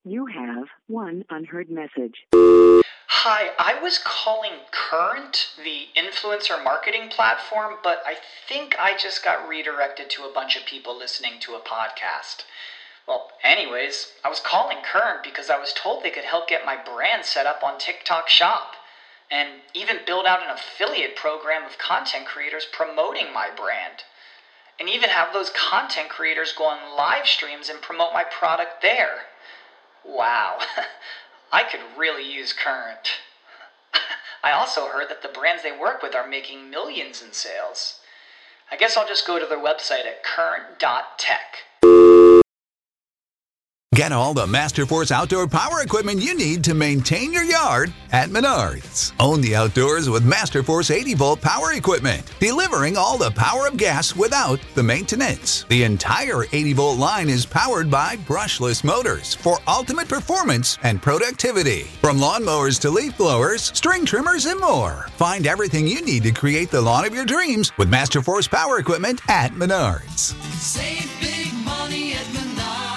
You have one unheard message. Hi, I was calling Current, the influencer marketing platform, but I think I just got redirected to a bunch of people listening to a podcast. Well, anyways, I was calling Current because I was told they could help get my brand set up on TikTok Shop, and even build out an affiliate program of content creators promoting my brand, and even have those content creators go on live streams and promote my product there. Wow, I could really use Current. I also heard that the brands they work with are making millions in sales. I guess I'll just go to their website at current.tech. Get all the Masterforce outdoor power equipment you need to maintain your yard at Menards. Own the outdoors with Masterforce 80-volt power equipment, delivering all the power of gas without the maintenance. The entire 80-volt line is powered by brushless motors for ultimate performance and productivity. From lawnmowers to leaf blowers, string trimmers, and more. Find everything you need to create the lawn of your dreams with Masterforce power equipment at Menards. Save big money at Menards.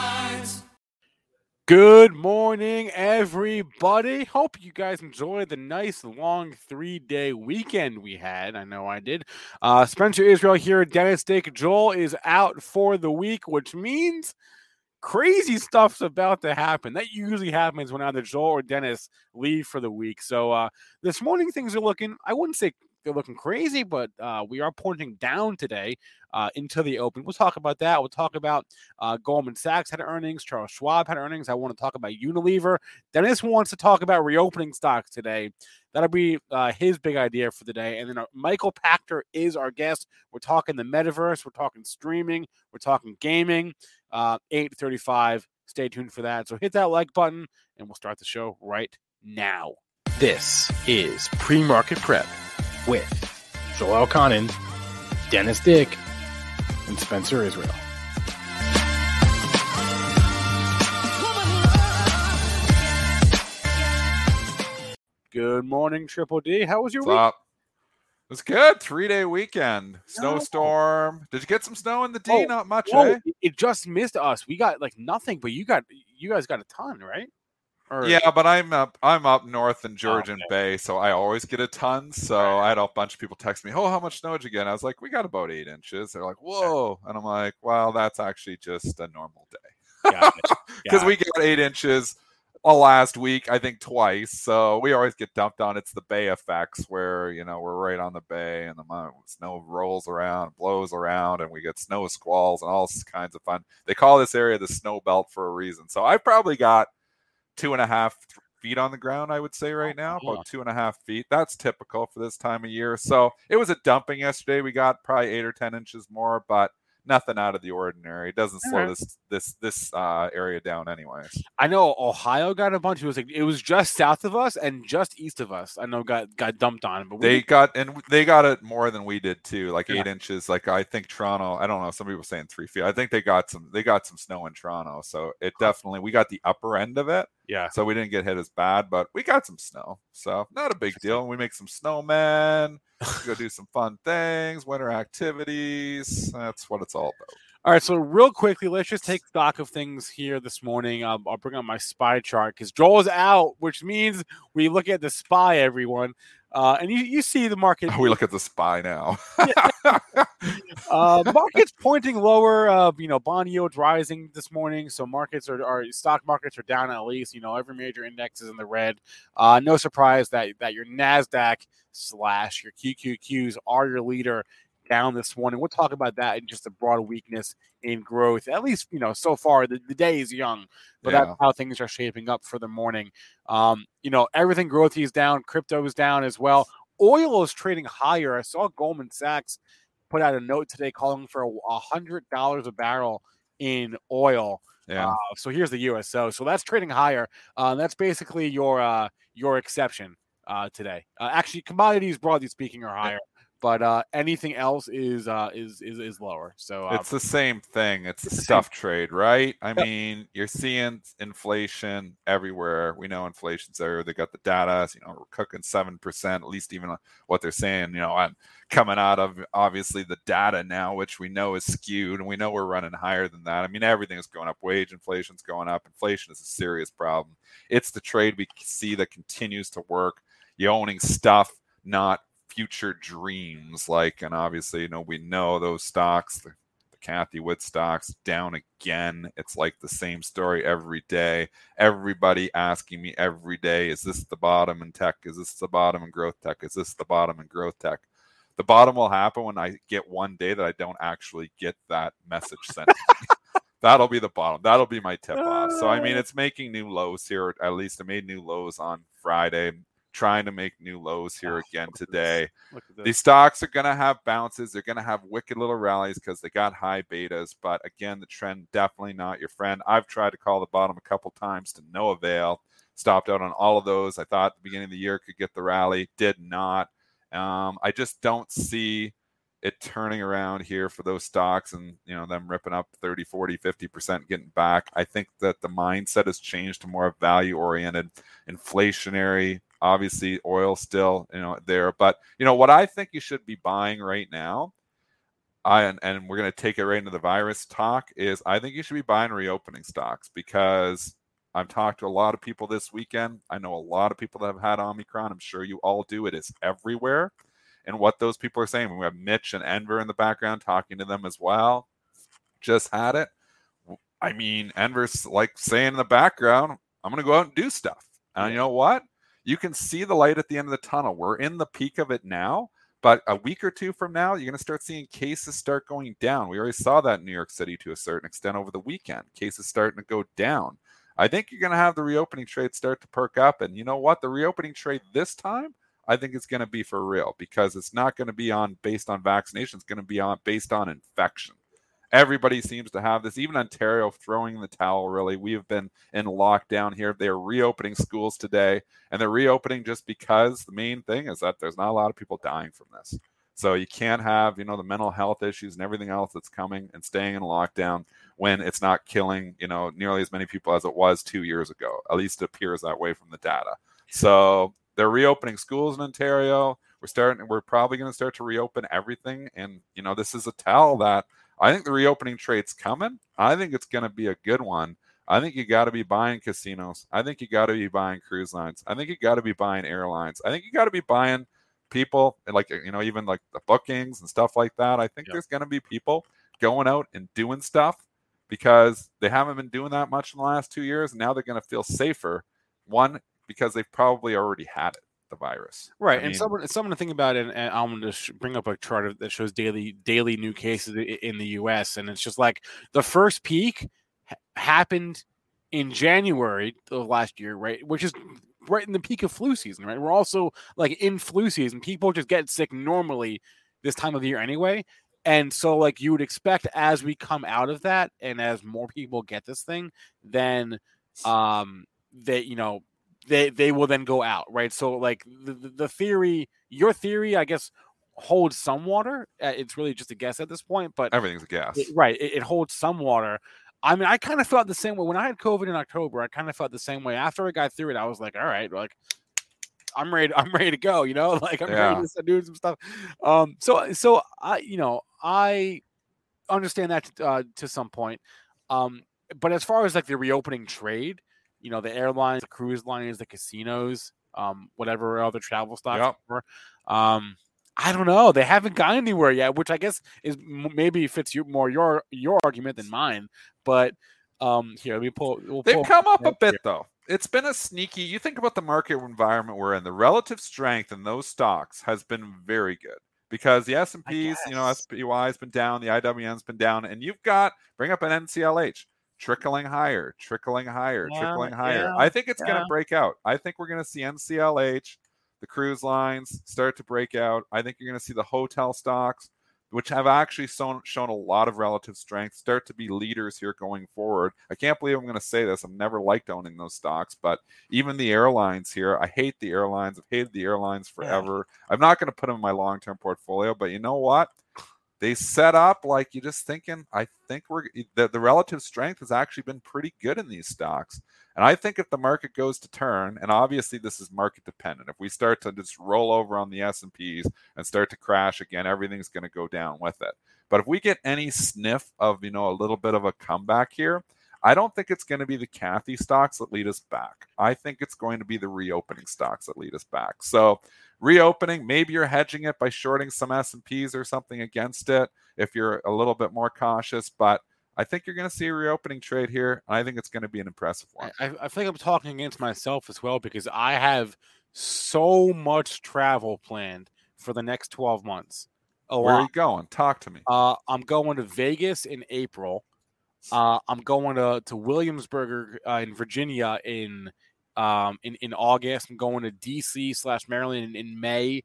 Good morning, everybody. Hope you guys enjoyed the nice long 3-day weekend we had. I know I did. Spencer Israel here. Dennis Dick. Joel is out for the week, which means crazy stuff's about to happen. That usually happens when either Joel or Dennis leave for the week. So this morning things are looking, I wouldn't say they're looking crazy, but we are pointing down today into the open. We'll talk about that. We'll talk about Goldman Sachs had earnings. Charles Schwab had earnings. I want to talk about Unilever. Dennis wants to talk about reopening stocks today. That'll be his big idea for the day. And then Michael Pachter is our guest. We're talking the metaverse. We're talking streaming. We're talking gaming. 8:35. Stay tuned for that. So hit that like button, and we'll start the show right now. This is Pre-Market Prep with Joel Elconin, Dennis Dick, and Spencer Israel. Good morning, Triple D. How was your What's week? up? It was good. 3-day weekend. Snowstorm. Did you get some snow in the D? Not much, eh? It just missed us. We got like nothing, but you guys got a ton, right? Yeah, but I'm up north in Georgian Bay, so I always get a ton. So I had a bunch of people text me, "Oh, how much snow did you get?" And I was like, "We got about 8 inches." They're like, "Whoa!" And I'm like, "Well, that's actually just a normal day." Because we got 8 inches last week, I think twice. So we always get dumped on. It's the bay effects where, we're right on the bay and the snow rolls around, blows around, and we get snow squalls and all kinds of fun. They call this area the snow belt for a reason. So I probably got 2.5 feet on the ground, I would say right now, about 2.5 feet. That's typical for this time of year. So it was a dumping yesterday. We got probably 8 or 10 inches more, but nothing out of the ordinary. It doesn't slow this area down anyways. I know Ohio got a bunch. It was just south of us and just east of us. I know got dumped on, but they got it more than we did too, like 8 inches. Like I think Toronto, I don't know, some people saying 3 feet. I think they got some snow in Toronto. So it definitely, we got the upper end of it. Yeah. So we didn't get hit as bad, but we got some snow. So not a big deal. We make some snowmen, go do some fun things, winter activities. That's what it's all about. All right, so real quickly, let's just take stock of things here this morning. I'll bring up my SPY chart because Joel's out, which means we look at the SPY, everyone. And you see the market. We look at the SPY now. Markets pointing lower. Bond yields rising this morning, so stock markets are down at least. Every major index is in the red. No surprise that your Nasdaq / your QQQs are your leader down this morning. We'll talk about that and just a broad weakness in growth. At least, so far the day is young, but that's how things are shaping up for the morning. Everything growthy is down. Crypto is down as well. Oil is trading higher. I saw Goldman Sachs put out a note today calling for $100 a barrel in oil. Yeah. So here's the USO. So that's trading higher. That's basically your exception today. Actually, commodities, broadly speaking, are higher. but anything else is lower. So It's the same thing. It's the the stuff trade, right? I mean, you're seeing inflation everywhere. We know inflation's there. They got the data. So, we're cooking 7%, at least even what they're saying, and coming out of obviously the data now, which we know is skewed, and we know we're running higher than that. I mean, everything is going up. Wage inflation's going up. Inflation is a serious problem. It's the trade we see that continues to work. You owning stuff, not future dreams, and obviously, we know those stocks, the Kathy Wood stocks down again. It's like the same story every day. Everybody asking me every day, is this the bottom in tech? Is this the bottom in growth tech? Is this the bottom in growth tech? The bottom will happen when I get one day that I don't actually get that message sent to me. That'll be the bottom. That'll be my tip off. So, I mean, it's making new lows here. At least it made new lows on Friday. Trying to make new lows here again today. These stocks are going to have bounces. They're going to have wicked little rallies because they got high betas. But again, the trend definitely not your friend. I've tried to call the bottom a couple times to no avail. Stopped out on all of those. I thought at the beginning of the year could get the rally. Did not. I just don't see it turning around here for those stocks and, them ripping up 30, 40, 50%, getting back. I think that the mindset has changed to more value-oriented, inflationary. Obviously, oil still, there. But, what I think you should be buying right now, and we're going to take it right into the virus talk, is I think you should be buying reopening stocks because I've talked to a lot of people this weekend. I know a lot of people that have had Omicron. I'm sure you all do. It is everywhere. And what those people are saying, we have Mitch and Enver in the background talking to them as well. Just had it. I mean, Enver's saying in the background, I'm going to go out and do stuff. And you know what? You can see the light at the end of the tunnel. We're in the peak of it now, but a week or two from now, you're going to start seeing cases start going down. We already saw that in New York City to a certain extent over the weekend. Cases starting to go down. I think you're going to have the reopening trade start to perk up. And you know what? The reopening trade this time, I think it's going to be for real because it's not going to be based on vaccination. It's going to be based on infection. Everybody seems to have this, even Ontario throwing in the towel, really. We have been in lockdown here. They're reopening schools today, and they're reopening just because the main thing is that there's not a lot of people dying from this. So you can't have, the mental health issues and everything else that's coming and staying in lockdown when it's not killing, nearly as many people as it was 2 years ago. At least it appears that way from the data. So they're reopening schools in Ontario. We're probably going to start to reopen everything. And, this is a tell that I think the reopening trade's coming. I think it's going to be a good one. I think you got to be buying casinos. I think you got to be buying cruise lines. I think you got to be buying airlines. I think you got to be buying people even like the bookings and stuff like that. I think there's going to be people going out and doing stuff because they haven't been doing that much in the last 2 years. And now they're going to feel safer. One, because they've probably already had it. The virus, right? Someone to think about it, and I'm going to bring up a chart that shows daily new cases in the U.S. and it's just like the first peak happened in January of last year, right? Which is right in the peak of flu season, right? We're also in flu season. People just get sick normally this time of the year anyway, and so you would expect as we come out of that and as more people get this thing, then they will then go out, right? So the theory, your theory, I guess, holds some water. It's really just a guess at this point, but everything's a guess, right? It holds some water. I mean, I kind of felt the same way when I had COVID in October. I kind of felt the same way after I got through it. I was like, all right, I'm ready to go. I'm ready to start doing some stuff. So I understand that to some point. But as far as the reopening trade, the airlines, the cruise lines, the casinos, whatever other travel stocks were. I don't know. They haven't gone anywhere yet, which I guess is maybe fits your argument than mine. But here, let me pull. They've come up a bit though. It's been a sneaky. You think about the market environment we're in. The relative strength in those stocks has been very good because the S&Ps, SPY has been down, the IWN's been down, and you've got bring up an NCLH. Trickling higher. I think it's going to break out. I think we're going to see NCLH, the cruise lines start to break out. I think you're going to see the hotel stocks which have actually shown a lot of relative strength, start to be leaders here going forward. I can't believe I'm going to say this. I've never liked owning those stocks, but even the airlines here, I hate the airlines. I've hated the airlines forever. Yeah. I'm not going to put them in my long-term portfolio, but you know what? They set up like you're just thinking, I think the relative strength has actually been pretty good in these stocks. And I think if the market goes to turn, and obviously this is market dependent, if we start to just roll over on the S&Ps and start to crash again, everything's going to go down with it. But if we get any sniff of, a little bit of a comeback here, I don't think it's going to be the Cathy stocks that lead us back. I think it's going to be the reopening stocks that lead us back. So reopening, maybe you're hedging it by shorting some S&Ps or something against it if you're a little bit more cautious, but I think you're going to see a reopening trade here. And I think it's going to be an impressive one. I think I'm talking against myself as well because I have so much travel planned for the next 12 months. Where are you going? Talk to me. I'm going to Vegas in April. I'm going to Williamsburg in Virginia in August. I'm going to DC/Maryland in May.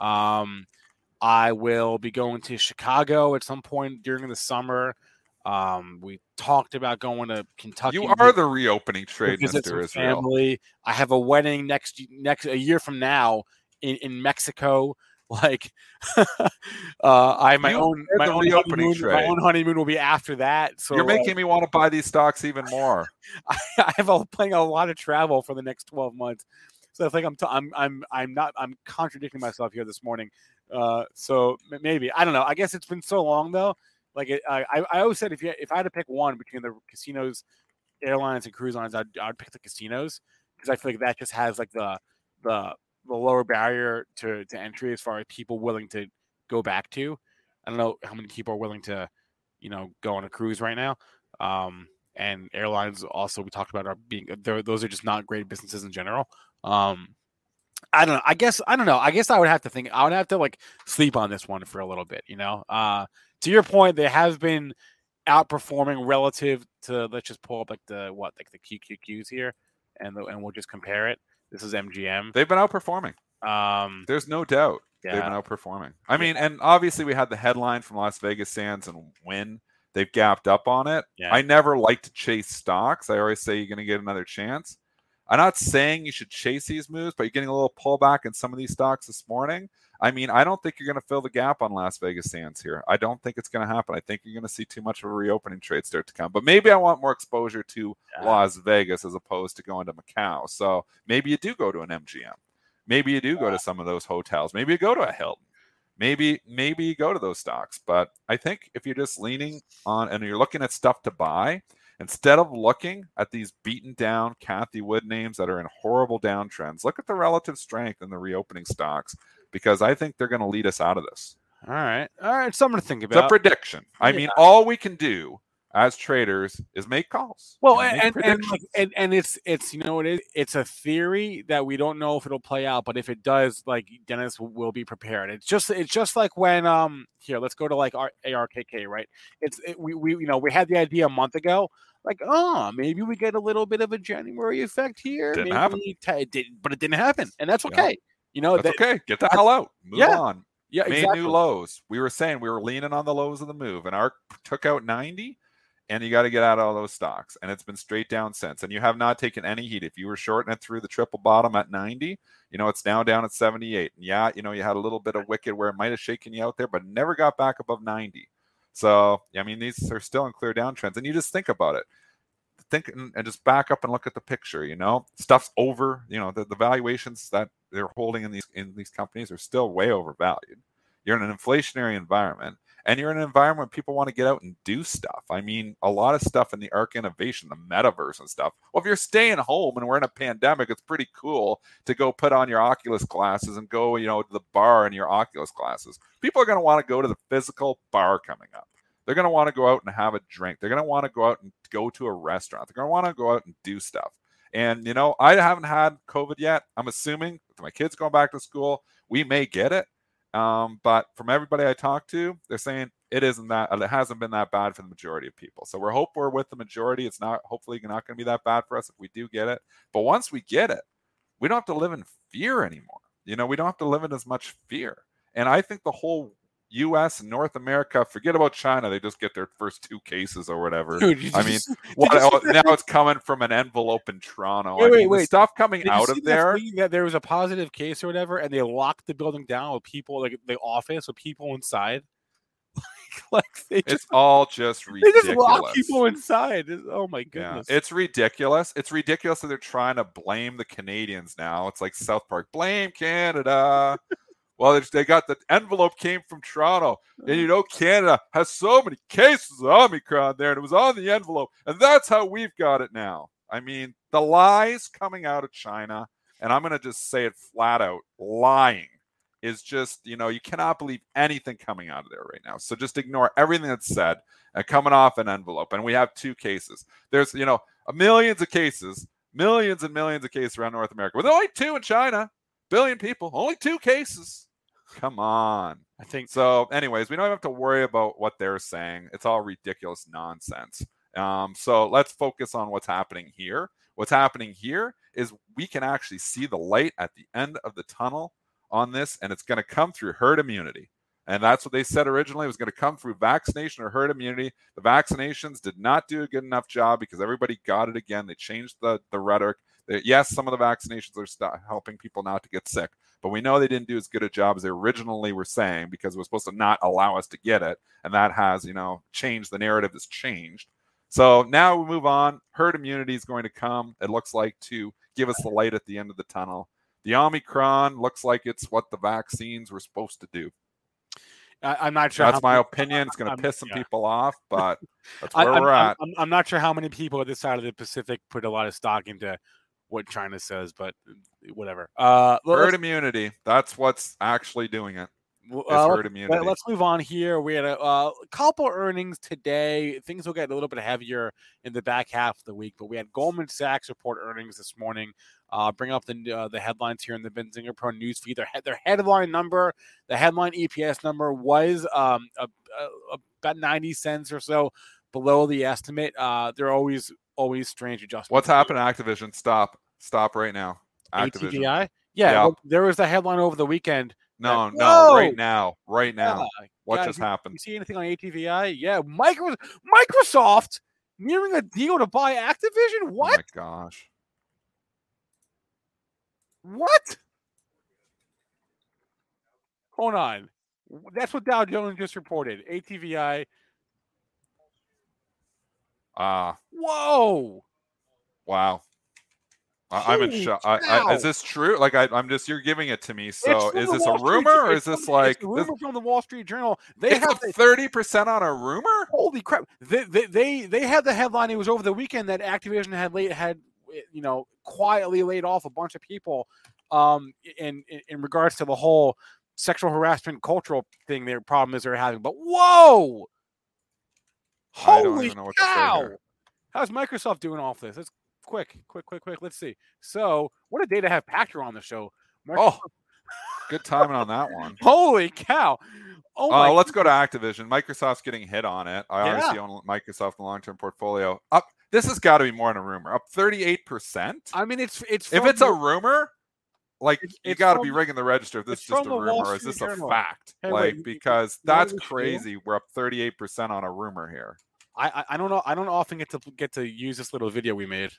I will be going to Chicago at some point during the summer. We talked about going to Kentucky. You are the reopening trade, Mr. Israel. Family. I have a wedding a year from now in Mexico. Like, I have my own honeymoon will be after that. So you're making me want to buy these stocks even more. I have planning a lot of travel for the next 12 months. So I think I'm contradicting myself here this morning. So maybe, I don't know. I guess it's been so long though. Like I always said, if I had to pick one between the casinos, airlines, and cruise lines, I'd pick the casinos because I feel like that just has like the lower barrier to entry as far as people willing to go back to. I don't know how many people are willing to, go on a cruise right now. And airlines also we talked about those are just not great businesses in general. I don't know. I guess I would have to think. I would have to like sleep on this one for a little bit. To your point, they have been outperforming relative to. Let's just pull up like the QQQs here, and we'll just compare it. This is MGM. They've been outperforming. There's no doubt. Yeah. They've been outperforming. I mean, and obviously we had the headline from Las Vegas Sands and Wynn. They've gapped up on it. Yeah. I never like to chase stocks. I always say you're going to get another chance. I'm not saying you should chase these moves, but you're getting a little pullback in some of these stocks this morning. I mean, I don't think you're going to fill the gap on Las Vegas Sands here. I don't think it's going to happen. I think you're going to see too much of a reopening trade start to come. But maybe I want more exposure to Las Vegas as opposed to going to Macau. So maybe you do go to an MGM. Maybe you do go to some of those hotels. Maybe you go to a Hilton. Maybe you go to those stocks. But I think if you're just leaning on and you're looking at stuff to buy, instead of looking at these beaten down Cathy Wood names that are in horrible downtrends, look at the relative strength in the reopening stocks because I think they're going to lead us out of this. All right. Something to think about. It's a prediction. I mean, all we can do as traders is make calls. Well, and it's it's a theory that we don't know if it'll play out, but if it does, like Dennis will be prepared. It's just like when here, let's go to like our ARKK, right? We had the idea a month ago. Like, maybe we get a little bit of a January effect here. Didn't happen. But it didn't happen, and that's okay. That's okay. Get the hell out. Move on. Yeah, made exactly. New lows. We were saying we were leaning on the lows of the move, and ARK took out 90, and you got to get out of all those stocks, and it's been straight down since. And you have not taken any heat. If you were shorting it through the triple bottom at 90, it's now down at 78. And yeah, you had a little bit of wicked where it might have shaken you out there, but never got back above 90. So, I mean, these are still in clear downtrends, and you just think about it. Think and just back up and look at the picture. Stuff's over. The valuations that they're holding in these companies are still way overvalued. You're in an inflationary environment, and you're in an environment where people want to get out and do stuff. I mean, a lot of stuff in the ARK innovation, the metaverse and stuff. Well, if you're staying home and we're in a pandemic, it's pretty cool to go put on your Oculus glasses and go, to the bar in your Oculus glasses. People are going to want to go to the physical bar coming up. They're going to want to go out and have a drink. They're going to want to go out and go to a restaurant. They're going to want to go out and do stuff. And, I haven't had COVID yet. I'm assuming with my kids going back to school, we may get it. But from everybody I talk to, they're saying it hasn't been that bad for the majority of people. So we're with the majority. It's hopefully not going to be that bad for us if we do get it. But once we get it, we don't have to live in fear anymore. We don't have to live in as much fear. And I think the whole U.S. and North America, forget about China. They just get their first 2 cases or whatever. Dude, I mean, now it's coming from an envelope in Toronto. Wait. The stuff coming Did you out see of there. that there was a positive case or whatever, and they locked the building down with people, like the office with people inside. It's all just they ridiculous. just lock people inside. Oh my goodness! Yeah, it's ridiculous. It's ridiculous that they're trying to blame the Canadians now. It's like South Park, blame Canada. Well, they got the envelope came from Toronto, and Canada has so many cases of Omicron there, and it was on the envelope, and that's how we've got it now. I mean, the lies coming out of China, and I'm going to just say it flat out, lying is just, you cannot believe anything coming out of there right now. So just ignore everything that's said and coming off an envelope. And we have 2 cases. There's, millions of cases, millions and millions of cases around North America, with only 2 in China, billion people, only 2 cases. Come on. I think so. Anyways, we don't have to worry about what they're saying. It's all ridiculous nonsense. So let's focus on what's happening here. What's happening here is we can actually see the light at the end of the tunnel on this, and it's going to come through herd immunity. And that's what they said originally. It was going to come through vaccination or herd immunity. The vaccinations did not do a good enough job because everybody got it again. They changed the rhetoric. Yes, some of the vaccinations are helping people not to get sick, but we know they didn't do as good a job as they originally were saying, because it was supposed to not allow us to get it. And that has, changed. The narrative has changed. So now we move on. Herd immunity is going to come, it looks like, to give us the light at the end of the tunnel. The Omicron looks like it's what the vaccines were supposed to do. I'm not sure. That's my opinion. It's going to piss some people off, but that's where we're at. I'm not sure how many people at this side of the Pacific put a lot of stock into what China says, but whatever. Herd immunity. That's what's actually doing it. Herd immunity. Let's move on here. We had a couple earnings today. Things will get a little bit heavier in the back half of the week, but we had Goldman Sachs report earnings this morning. Bring up the headlines here in the Benzinga Pro news feed. Their headline number, the headline EPS number, was about 90 cents or so below the estimate. There are always strange adjustments. What's happened to Activision? Stop right now. Activision. ATVI? Yeah. Well, there was the headline over the weekend. No, right now. Yeah, what just happened? You see anything on ATVI? Yeah, Microsoft nearing a deal to buy Activision? What? Oh my gosh. What? Hold on. That's what Dow Jones just reported. ATVI. Whoa. Wow. I'm in shock. Is this true? Like, you're giving it to me. So is this a rumor, or is this like a rumor from the Wall Street Journal? They have 30% on a rumor. Holy crap! They had the headline. It was over the weekend that Activision had quietly laid off a bunch of people, in regards to the whole sexual harassment cultural thing. Their problem is they're having. But whoa! Holy cow! How's Microsoft doing off this? Let's quick. Let's see. So, what a day to have Pachter on the show. Good timing on that one. Holy cow! Let's go to Activision. Microsoft's getting hit on it. I obviously own Microsoft in the long-term portfolio. This has got to be more than a rumor. Up 38%. I mean, it's if it's a rumor, like you got to be rigging the register. If this is just a rumor, or is this a fact? Because that's crazy. We're up 38% on a rumor here. I don't know. I don't often get to use this little video we made.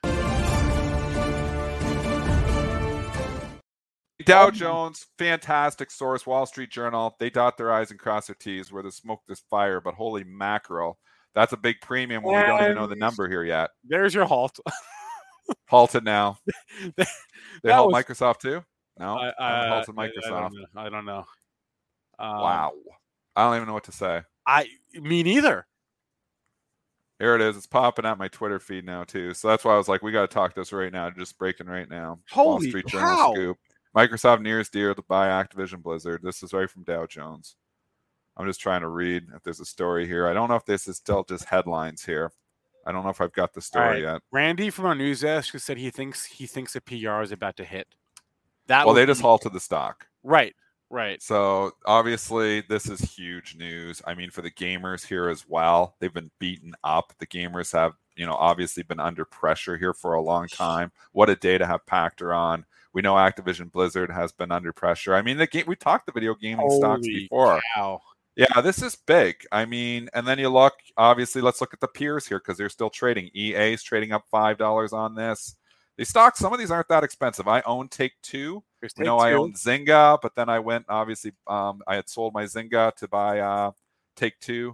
Dow Jones, fantastic source, Wall Street Journal. They dot their I's and cross their T's. Where the smoke, there's fire. But holy mackerel, that's a big premium when we don't even know the number here yet. There's your halt. Halted now. They halt Microsoft too? No, halted Microsoft. I don't know. Wow, I don't even know what to say. Me neither. Here it is. It's popping out my Twitter feed now too. So that's why I was like, we got to talk this right now. Just breaking right now. Holy Wall Street Journal scoop. Microsoft nears deal to buy Activision Blizzard. This is right from Dow Jones. I'm just trying to read if there's a story here. I don't know if this is still just headlines here. I don't know if I've got the story yet. Randy from our news desk said he thinks a PR is about to hit. They just halted the stock. Right. So obviously this is huge news. I mean, for the gamers here as well, they've been beaten up. The gamers have, obviously been under pressure here for a long time. What a day to have Pachter on. We know Activision Blizzard has been under pressure. I mean, we talked the video gaming stocks before. Cow. Yeah, this is big. I mean, and then you look, obviously, let's look at the peers here because they're still trading. EA is trading up $5 on this. These stocks, some of these aren't that expensive. I own Take-Two. We know I own Zynga, but then I went, obviously, I had sold my Zynga to buy Take-Two.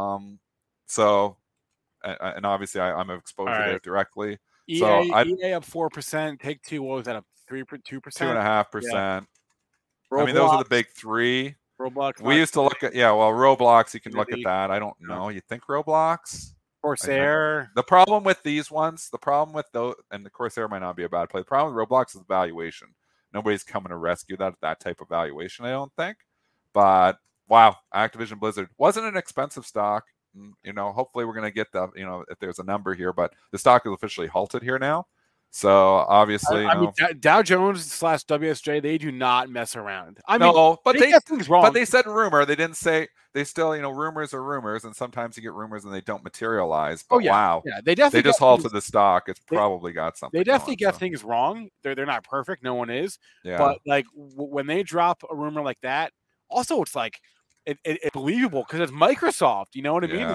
So, and obviously, I'm exposed to it directly. EA, so EA up 4%. Take-Two, what was that, up 2%? 2.5%. Yeah. I mean, those are the big three. Roblox. We used to look at, Roblox, you can look at that. I don't know. You think Roblox? Corsair. The problem with these ones, the problem with those, and the Corsair might not be a bad play. The problem with Roblox is valuation. Nobody's coming to rescue that type of valuation, I don't think. But wow, Activision Blizzard wasn't an expensive stock. Hopefully we're going to get the, if there's a number here, but the stock is officially halted here now. So obviously, I mean, Dow Jones / WSJ, they do not mess around. I mean, but they get things wrong. But they said rumor. They didn't say. They still, rumors are rumors, and sometimes you get rumors and they don't materialize. But wow, they definitely just halted the stock. It's probably got something. They definitely get things wrong. They're not perfect. No one is. Yeah. But like when they drop a rumor like that, also it's like it's believable because it's Microsoft. You know what I mean?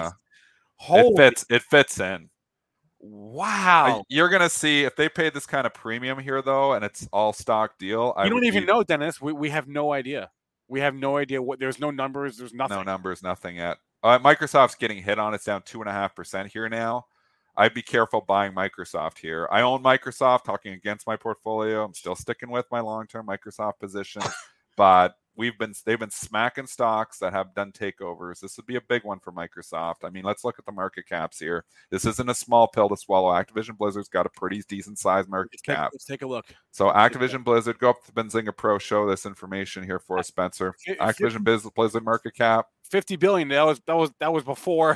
It fits in. Wow. You're going to see if they pay this kind of premium here, though, and it's all stock deal. You don't even know, Dennis. We have no idea. We have no idea what. There's no numbers. There's nothing. No numbers, nothing yet. Microsoft's getting hit on. It's down 2.5% here now. I'd be careful buying Microsoft here. I own Microsoft, talking against my portfolio. I'm still sticking with my long-term Microsoft position, but they've been smacking stocks that have done takeovers. This would be a big one for Microsoft. I mean, let's look at the market caps here. This isn't a small pill to swallow. Activision Blizzard's got a pretty decent sized market cap. Let's take a look. So Activision Blizzard, go up to Benzinga Pro, show this information here for us, Spencer. Activision Blizzard market cap, $50 billion. That was before.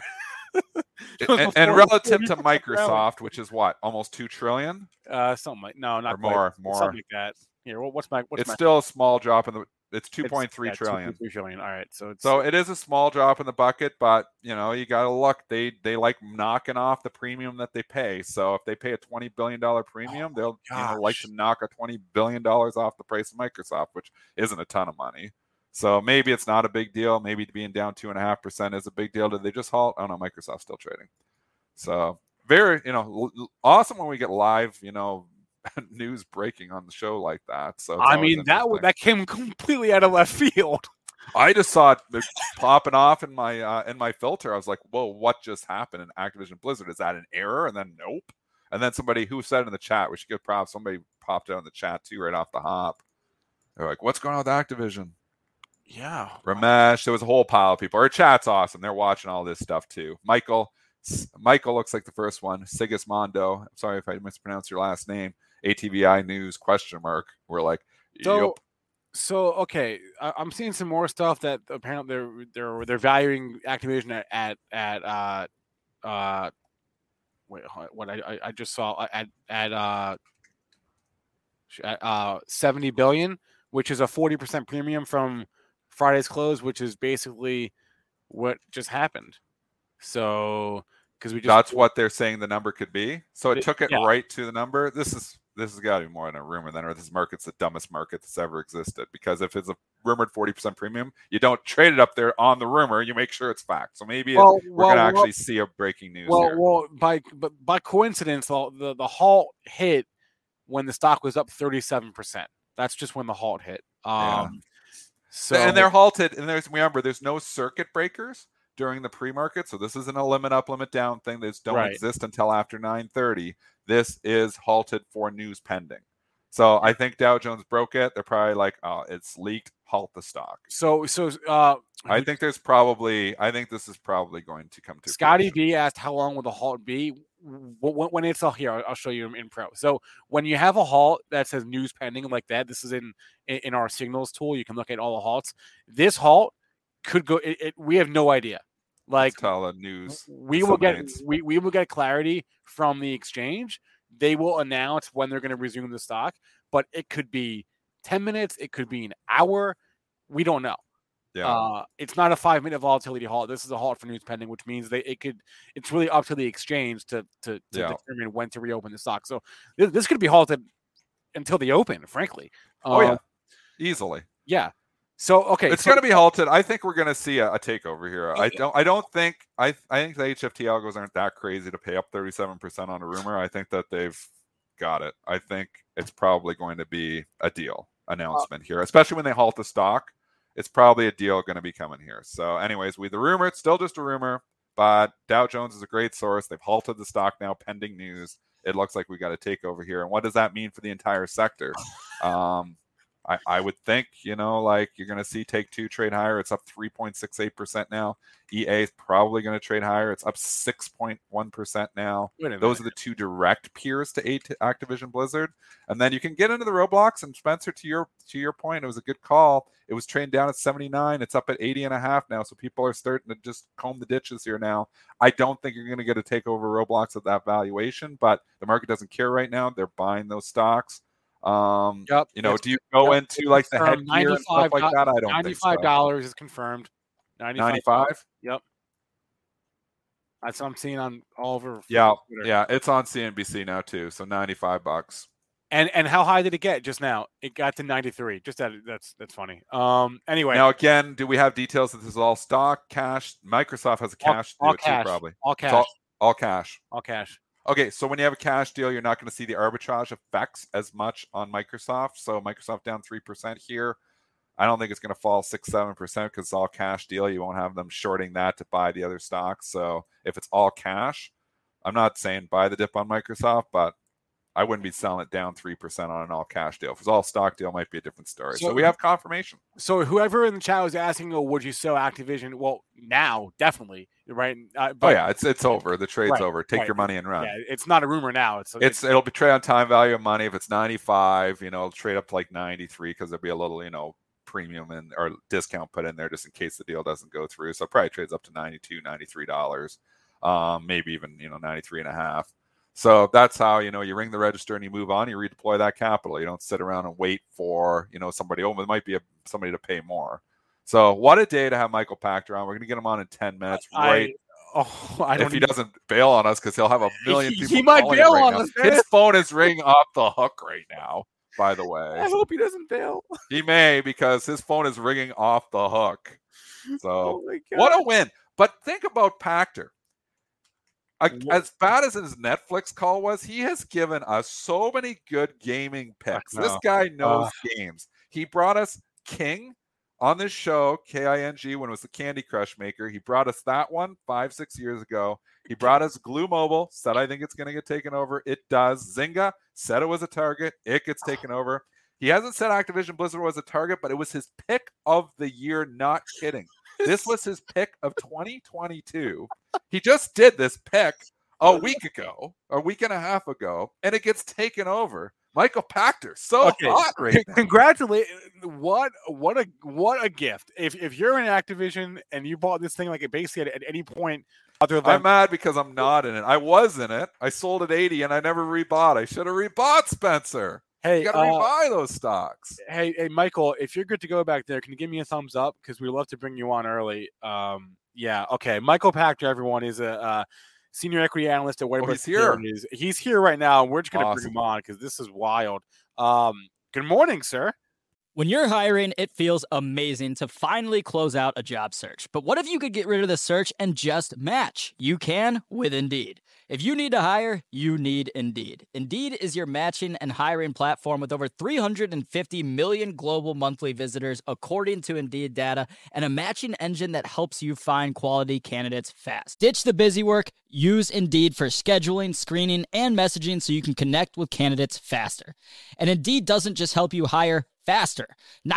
and relative to Microsoft, which is what, almost $2 trillion? Something like not more, something like that. Here, it's still a small drop in the. It's 2.3 trillion. 2.3 trillion. All right, so it is a small drop in the bucket, but you got to look. They like knocking off the premium that they pay. So if they pay a $20 billion premium, they'll like to knock a $20 billion off the price of Microsoft, which isn't a ton of money. So maybe it's not a big deal. Maybe being down 2.5% is a big deal. Did they just halt? Oh no, Microsoft's still trading. So very, awesome when we get live, news breaking on the show like that. So I mean that came completely out of left field. I just saw it popping off in my filter. I was like, whoa, what just happened in Activision Blizzard? Is that an error? And then nope. And then somebody who said in the chat, we should give props. Somebody popped out in the chat too right off the hop. They're like, what's going on with Activision? Yeah. Ramesh, there was a whole pile of people. Our chat's awesome. They're watching all this stuff too. Michael looks like the first one. Sigismondo. I'm sorry if I mispronounced your last name. ATVI News ? We're like, so okay. I'm seeing some more stuff that apparently they're valuing Activision at wait, what I just saw at $70 billion, which is a 40% premium from Friday's close, which is basically what just happened. So that's what they're saying the number could be. So it took it right to the number. This has got to be more than a rumor then, or this market's the dumbest market that's ever existed. Because if it's a rumored 40% premium, you don't trade it up there on the rumor. You make sure it's fact. So maybe we're going to actually see a breaking news here. Well, by coincidence, the halt hit when the stock was up 37%. That's just when the halt hit. So and they're halted. And there's no circuit breakers during the pre-market, so this isn't a limit up, limit down thing. These don't exist until after 9:30. This is halted for news pending. So I think Dow Jones broke it. They're probably like, oh, it's leaked. Halt the stock. So I think this is probably going to come to. Scotty B asked, how long will the halt be? When it's all here, I'll show you in pro. So when you have a halt that says news pending like that, this is in our signals tool. You can look at all the halts. This halt could go. We have no idea. Like, tell the news. We will get clarity from the exchange. They will announce when they're going to resume the stock, but it could be 10 minutes. It could be an hour. We don't know. Yeah. It's not a 5-minute volatility halt. This is a halt for news pending, which means it's really up to the exchange to determine when to reopen the stock. So this could be halted until the open, frankly. Easily. Yeah. So okay, it's going to be halted. I think we're going to see a takeover here. I think the HFT algos aren't that crazy to pay up 37% on a rumor. I think that they've got it. I think it's probably going to be a deal announcement here, especially when they halt the stock. It's probably a deal going to be coming here. So anyways, the rumor, it's still just a rumor, but Dow Jones is a great source. They've halted the stock now pending news. It looks like we got a takeover here. And what does that mean for the entire sector? I would think, like you're going to see Take-Two trade higher. It's up 3.68% now. EA is probably going to trade higher. It's up 6.1% now. Those are the two direct peers to Activision Blizzard. And then you can get into the Roblox, and Spencer, to your point, it was a good call. It was trading down at 79. It's up at 80.5 now. So people are starting to just comb the ditches here now. I don't think you're going to get a takeover Roblox at that valuation, but the market doesn't care right now. They're buying those stocks. Do you go into like the headgear and stuff like that? I don't think so. $95 is confirmed. 95? Yep. That's what I'm seeing on all over. Yeah, it's on CNBC now too. So $95. And how high did it get just now? It got to 93. Just that's funny. Anyway. Now again, do we have details that this is all stock, cash? Microsoft has a cash deal too, probably. All cash. All cash. All cash. Okay, so when you have a cash deal, you're not going to see the arbitrage effects as much on Microsoft. So Microsoft down 3% here. I don't think it's going to fall 6-7% because it's all cash deal. You won't have them shorting that to buy the other stocks. So if it's all cash, I'm not saying buy the dip on Microsoft, but I wouldn't be selling it down 3% on an all cash deal. If it's all stock deal, it might be a different story. So we have confirmation. So whoever in the chat was asking, would you sell Activision? Well, now, definitely, right? It's over. The trade's over. Take your money and run. Yeah, it's not a rumor now. It'll be trade on time value of money. If it's 95, it'll trade up to like 93 because there'll be a little, premium or discount put in there just in case the deal doesn't go through. So it probably trades up to $92, $93, maybe even, 93.5. So that's how, you ring the register and you move on, you redeploy that capital. You don't sit around and wait for, somebody, there might be somebody to pay more. So what a day to have Michael Pachter on. We're going to get him on in 10 minutes. If he doesn't bail on us, because he'll have a million people. He might bail on us. His phone is ringing off the hook right now, by the way. I hope he doesn't bail. He may, because his phone is ringing off the hook. So what a win. But think about Pachter. As bad as his Netflix call was, he has given us so many good gaming picks. This guy knows games. He brought us King on this show, King, when it was the Candy Crush maker. He brought us that one 5-6 years ago. He brought us Glue Mobile, said I think it's going to get taken over. It does. Zynga said it was a target. It gets taken over. He hasn't said Activision Blizzard was a target, but it was his pick of the year, not kidding. This was his pick of 2022. He just did this pick a week and a half ago, and it gets taken over. Michael Pachter, hot right now. Congratulations! What a gift! If you're in Activision and you bought this thing like it basically at any point, other than I'm mad because I'm not in it. I was in it. I sold at 80 and I never rebought. I should have rebought, Spencer. Hey, you got to rebuy those stocks. Hey, Michael, if you're good to go back there, can you give me a thumbs up? Because we'd love to bring you on early. Okay. Michael Pachter, everyone, is a senior equity analyst at Whitebird. He's here. He's here right now. We're just going to bring him on because this is wild. Good morning, sir. When you're hiring, it feels amazing to finally close out a job search. But what if you could get rid of the search and just match? You can with Indeed. If you need to hire, you need Indeed. Indeed is your matching and hiring platform with over 350 million global monthly visitors, according to Indeed data, and a matching engine that helps you find quality candidates fast. Ditch the busy work. Use Indeed for scheduling, screening, and messaging so you can connect with candidates faster. And Indeed doesn't just help you hire faster.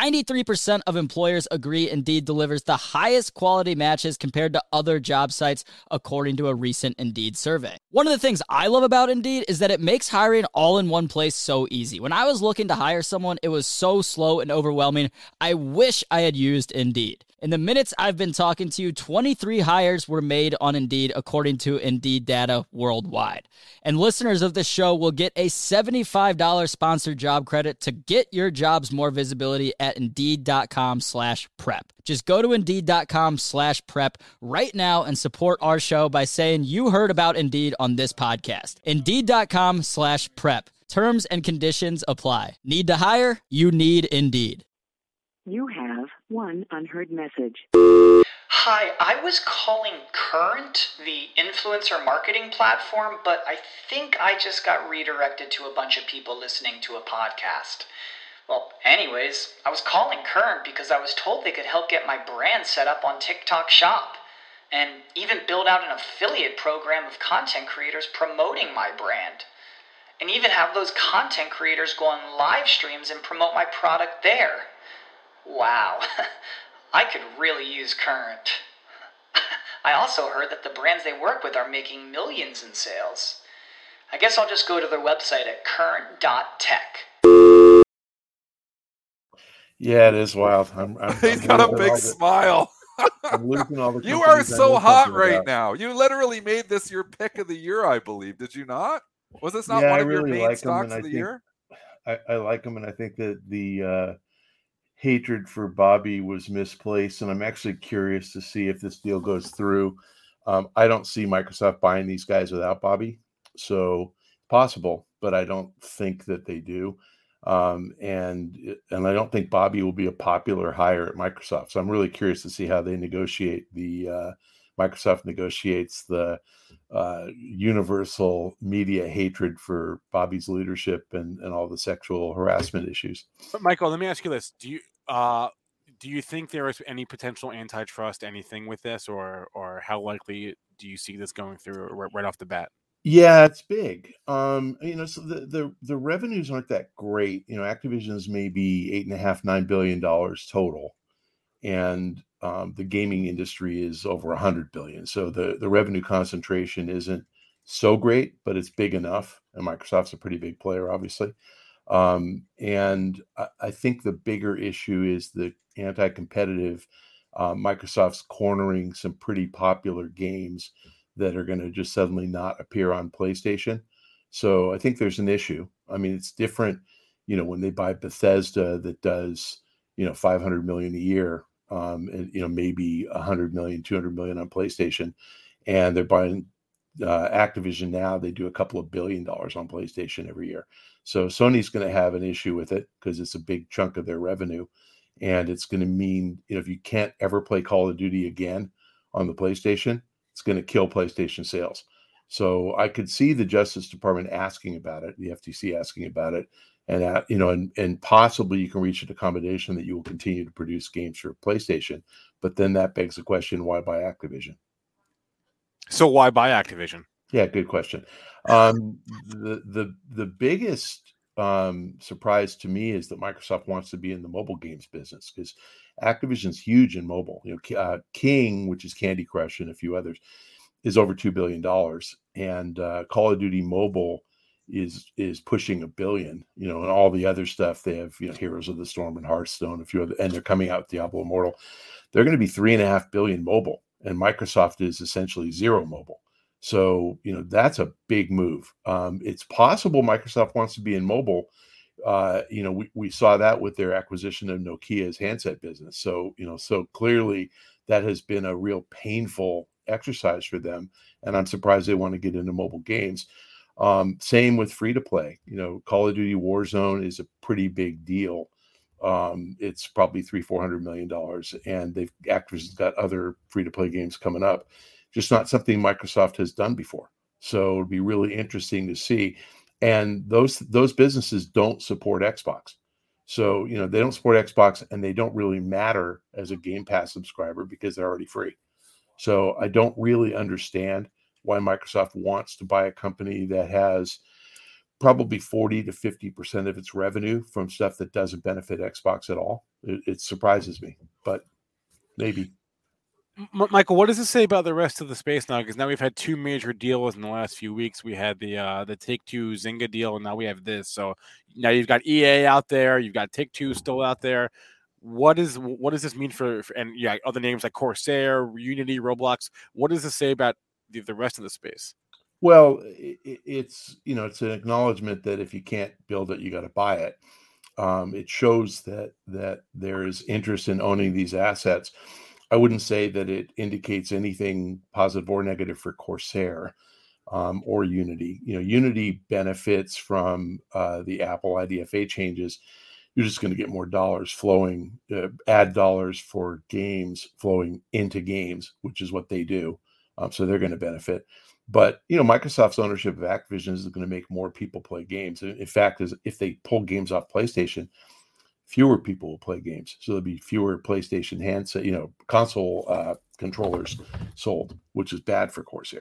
93% of employers agree Indeed delivers the highest quality matches compared to other job sites, according to a recent Indeed survey. One of the things I love about Indeed is that it makes hiring all in one place so easy. When I was looking to hire someone, it was so slow and overwhelming. I wish I had used Indeed. In the minutes I've been talking to you, 23 hires were made on Indeed, according to Indeed data worldwide. And listeners of this show will get a $75 sponsored job credit to get your jobs more visibility at Indeed.com/prep. Just go to Indeed.com/prep right now and support our show by saying you heard about Indeed on this podcast. Indeed.com/prep. Terms and conditions apply. Need to hire? You need Indeed. You have 1 unheard message. Hi, I was calling Current, the influencer marketing platform, but I think I just got redirected to a bunch of people listening to a podcast. Well, anyways, I was calling Current because I was told they could help get my brand set up on TikTok Shop and even build out an affiliate program of content creators promoting my brand. And even have those content creators go on live streams and promote my product there. Wow, I could really use Current. I also heard that the brands they work with are making millions in sales. I guess I'll just go to their website at current.tech. Yeah, it is wild. He's got a big smile. I'm losing all the You are companies I so know hot something right about. now. You literally made this your pick of the year, I believe. Did you not? Was this not Yeah, one I of your really main like 'em, stocks and I of the think year? I like him, and I think that the hatred for Bobby was misplaced. And I'm actually curious to see if this deal goes through. I don't see Microsoft buying these guys without Bobby, so possible, but I don't think that they do. And I don't think Bobby will be a popular hire at Microsoft. So I'm really curious to see how they negotiate Microsoft negotiates the universal media hatred for Bobby's leadership and all the sexual harassment issues. But Michael, let me ask you this: do you think there is any potential antitrust anything with this, or how likely do you see this going through right off the bat? Yeah, it's big. So the revenues aren't that great. Activision's maybe $8.5-9 billion total, and the gaming industry is over 100 billion. So the revenue concentration isn't so great, but it's big enough. And Microsoft's a pretty big player, obviously. And I think the bigger issue is the anti-competitive. Microsoft's cornering some pretty popular games that are going to just suddenly not appear on PlayStation. So I think there's an issue. I mean, it's different, when they buy Bethesda that does, 500 million a year, and, maybe 100 million, 200 million on PlayStation, and they're buying Activision now. They do a couple of $1 billion on PlayStation every year. So Sony's going to have an issue with it because it's a big chunk of their revenue. And it's going to mean, if you can't ever play Call of Duty again on the PlayStation, it's going to kill PlayStation sales. So I could see the Justice Department asking about it, the FTC asking about it, and and possibly you can reach an accommodation that you will continue to produce games for PlayStation. But then that begs the question, why buy Activision? So why buy Activision? Yeah, good question. The biggest surprise to me is that Microsoft wants to be in the mobile games business, because Activision's huge in mobile. King, which is Candy Crush and a few others, is over $2 billion, and Call of Duty Mobile is pushing $1 billion. And all the other stuff they have, Heroes of the Storm and Hearthstone, a few other, and they're coming out with Diablo Immortal. They're going to be $3.5 billion mobile, and Microsoft is essentially zero mobile. So, that's a big move. It's possible Microsoft wants to be in mobile. We saw that with their acquisition of Nokia's handset business. So, so clearly that has been a real painful exercise for them. And I'm surprised they want to get into mobile games. Same with free to play. Call of Duty Warzone is a pretty big deal. It's probably $300-400 million, and Activision's got other free to play games coming up. Just not something Microsoft has done before. So it'd be really interesting to see. And those businesses don't support Xbox. So, they don't support Xbox, and they don't really matter as a Game Pass subscriber because they're already free. So I don't really understand why Microsoft wants to buy a company that has probably 40 to 50% of its revenue from stuff that doesn't benefit Xbox at all. It surprises me, but maybe. Michael, what does this say about the rest of the space now? Because now we've had two major deals in the last few weeks. We had the Take-Two Zynga deal, and now we have this. So now you've got EA out there, you've got Take-Two still out there. What does this mean for other names like Corsair, Unity, Roblox? What does this say about the rest of the space? Well, it's an acknowledgement that if you can't build it, you got to buy it. It shows that there is interest in owning these assets. I wouldn't say that it indicates anything positive or negative for Corsair or Unity. Unity benefits from the Apple IDFA changes, you're just going to get more dollars flowing, ad dollars for games flowing into games, which is what they do. So they're going to benefit. But, Microsoft's ownership of Activision is going to make more people play games. In fact, if they pull games off PlayStation, fewer people will play games. So there'll be fewer PlayStation handset, console controllers sold, which is bad for Corsair.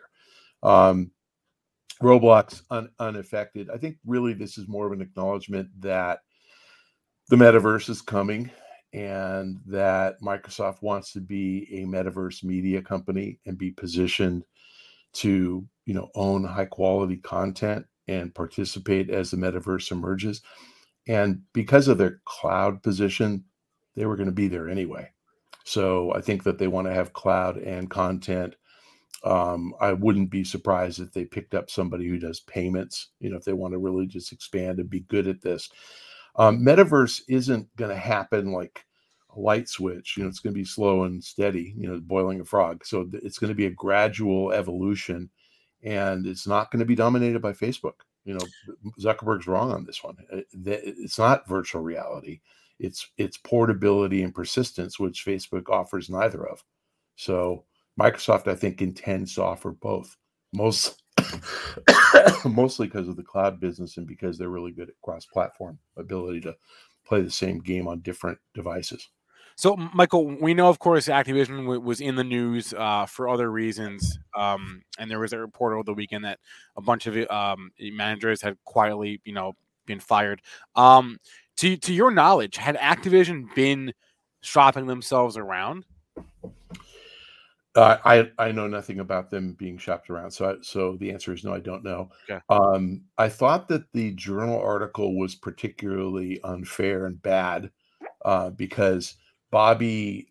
Roblox unaffected. I think really this is more of an acknowledgement that the metaverse is coming and that Microsoft wants to be a metaverse media company and be positioned to, own high quality content and participate as the metaverse emerges. And because of their cloud position, they were going to be there anyway. So I think that they want to have cloud and content. I wouldn't be surprised if they picked up somebody who does payments, if they want to really just expand and be good at this. Metaverse isn't going to happen like a light switch. It's going to be slow and steady, boiling a frog. So it's going to be a gradual evolution, and it's not going to be dominated by Facebook. Zuckerberg's wrong on this one. It's not virtual reality. It's portability and persistence, which Facebook offers neither of. So Microsoft, I think, intends to offer both, mostly because of the cloud business and because they're really good at cross-platform ability to play the same game on different devices. So, Michael, we know, of course, Activision was in the news for other reasons, and there was a report over the weekend that a bunch of managers had quietly, been fired. To your knowledge, had Activision been shopping themselves around? I know nothing about them being shopped around, so the answer is no. I don't know. Okay. I thought that the Journal article was particularly unfair and bad because Bobby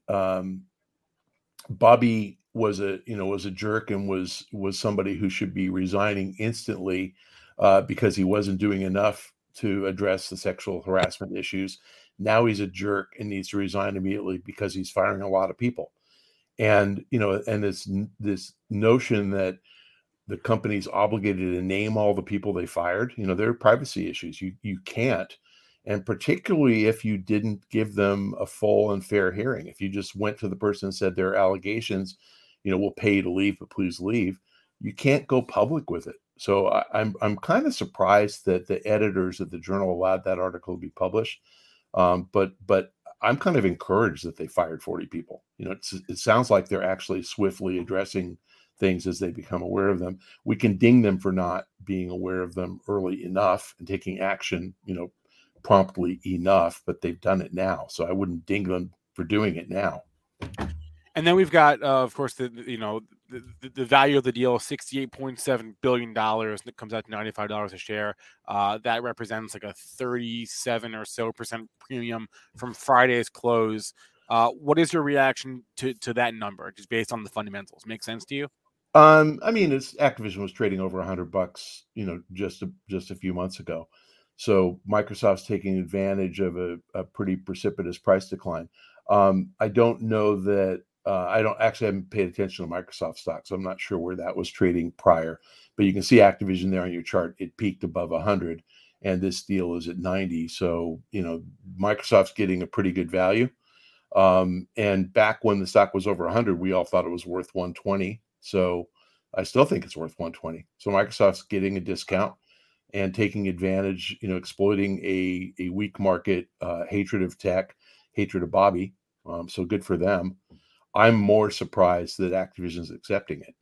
was a jerk and was somebody who should be resigning instantly because he wasn't doing enough to address the sexual harassment issues. Now he's a jerk and needs to resign immediately because he's firing a lot of people. And, and this notion that the company's obligated to name all the people they fired, there are privacy issues. You can't. And particularly if you didn't give them a full and fair hearing, if you just went to the person and said there are allegations, we'll pay you to leave, but please leave. You can't go public with it. So I'm kind of surprised that the editors of the Journal allowed that article to be published. But I'm kind of encouraged that they fired 40 people. It sounds like they're actually swiftly addressing things as they become aware of them. We can ding them for not being aware of them early enough and taking action, promptly enough, but they've done it now. So I wouldn't ding them for doing it now. And then we've got, of course, the value of the deal, $68.7 billion. That comes out to $95 a share. That represents like a 37% or so premium from Friday's close. What is your reaction to that number, just based on the fundamentals? Make sense to you? Activision was trading over $100, just a few months ago. So Microsoft's taking advantage of a pretty precipitous price decline. I don't know that. I haven't paid attention to Microsoft stock, so I'm not sure where that was trading prior. But you can see Activision there on your chart. It peaked above 100, and this deal is at 90. So, Microsoft's getting a pretty good value. And back when the stock was over 100, we all thought it was worth 120. So I still think it's worth 120. So Microsoft's getting a discount and taking advantage, exploiting a weak market, hatred of tech, hatred of Bobby. So good for them. I'm more surprised that Activision's accepting it.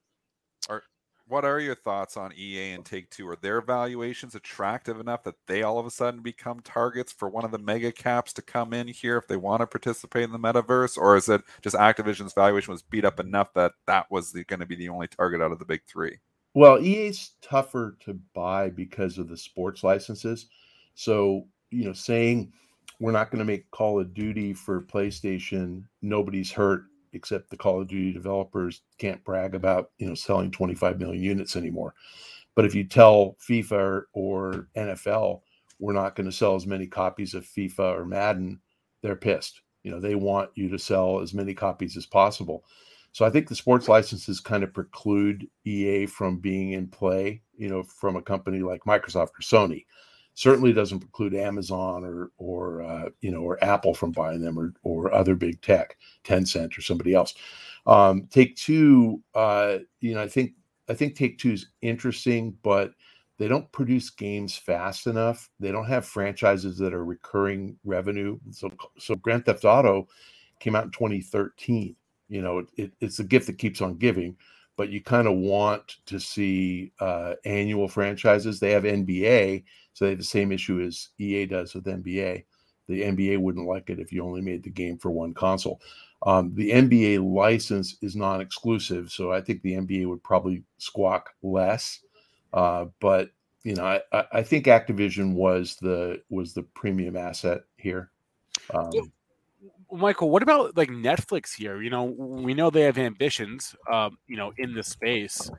What are your thoughts on EA and Take-Two? Are their valuations attractive enough that they all of a sudden become targets for one of the mega caps to come in here if they want to participate in the metaverse? Or is it just Activision's valuation was beat up enough that was going to be the only target out of the big three? Well, EA's tougher to buy because of the sports licenses. So, saying we're not going to make Call of Duty for PlayStation, nobody's hurt except the Call of Duty developers can't brag about, selling 25 million units anymore. But if you tell FIFA or NFL, we're not going to sell as many copies of FIFA or Madden, they're pissed. They want you to sell as many copies as possible. So I think the sports licenses kind of preclude EA from being in play, from a company like Microsoft or Sony. Certainly doesn't preclude Amazon or Apple from buying them or other big tech, Tencent or somebody else. Take-Two, I think Take-Two's interesting, but they don't produce games fast enough. They don't have franchises that are recurring revenue. So Grand Theft Auto came out in 2013. It's a gift that keeps on giving, but you kind of want to see annual franchises. They have NBA, so they have the same issue as EA does with NBA. The NBA wouldn't like it if you only made the game for one console. The NBA license is non-exclusive, so I think the NBA would probably squawk less. But I think Activision was the premium asset here. Michael, what about like Netflix here? We know they have ambitions, in the space.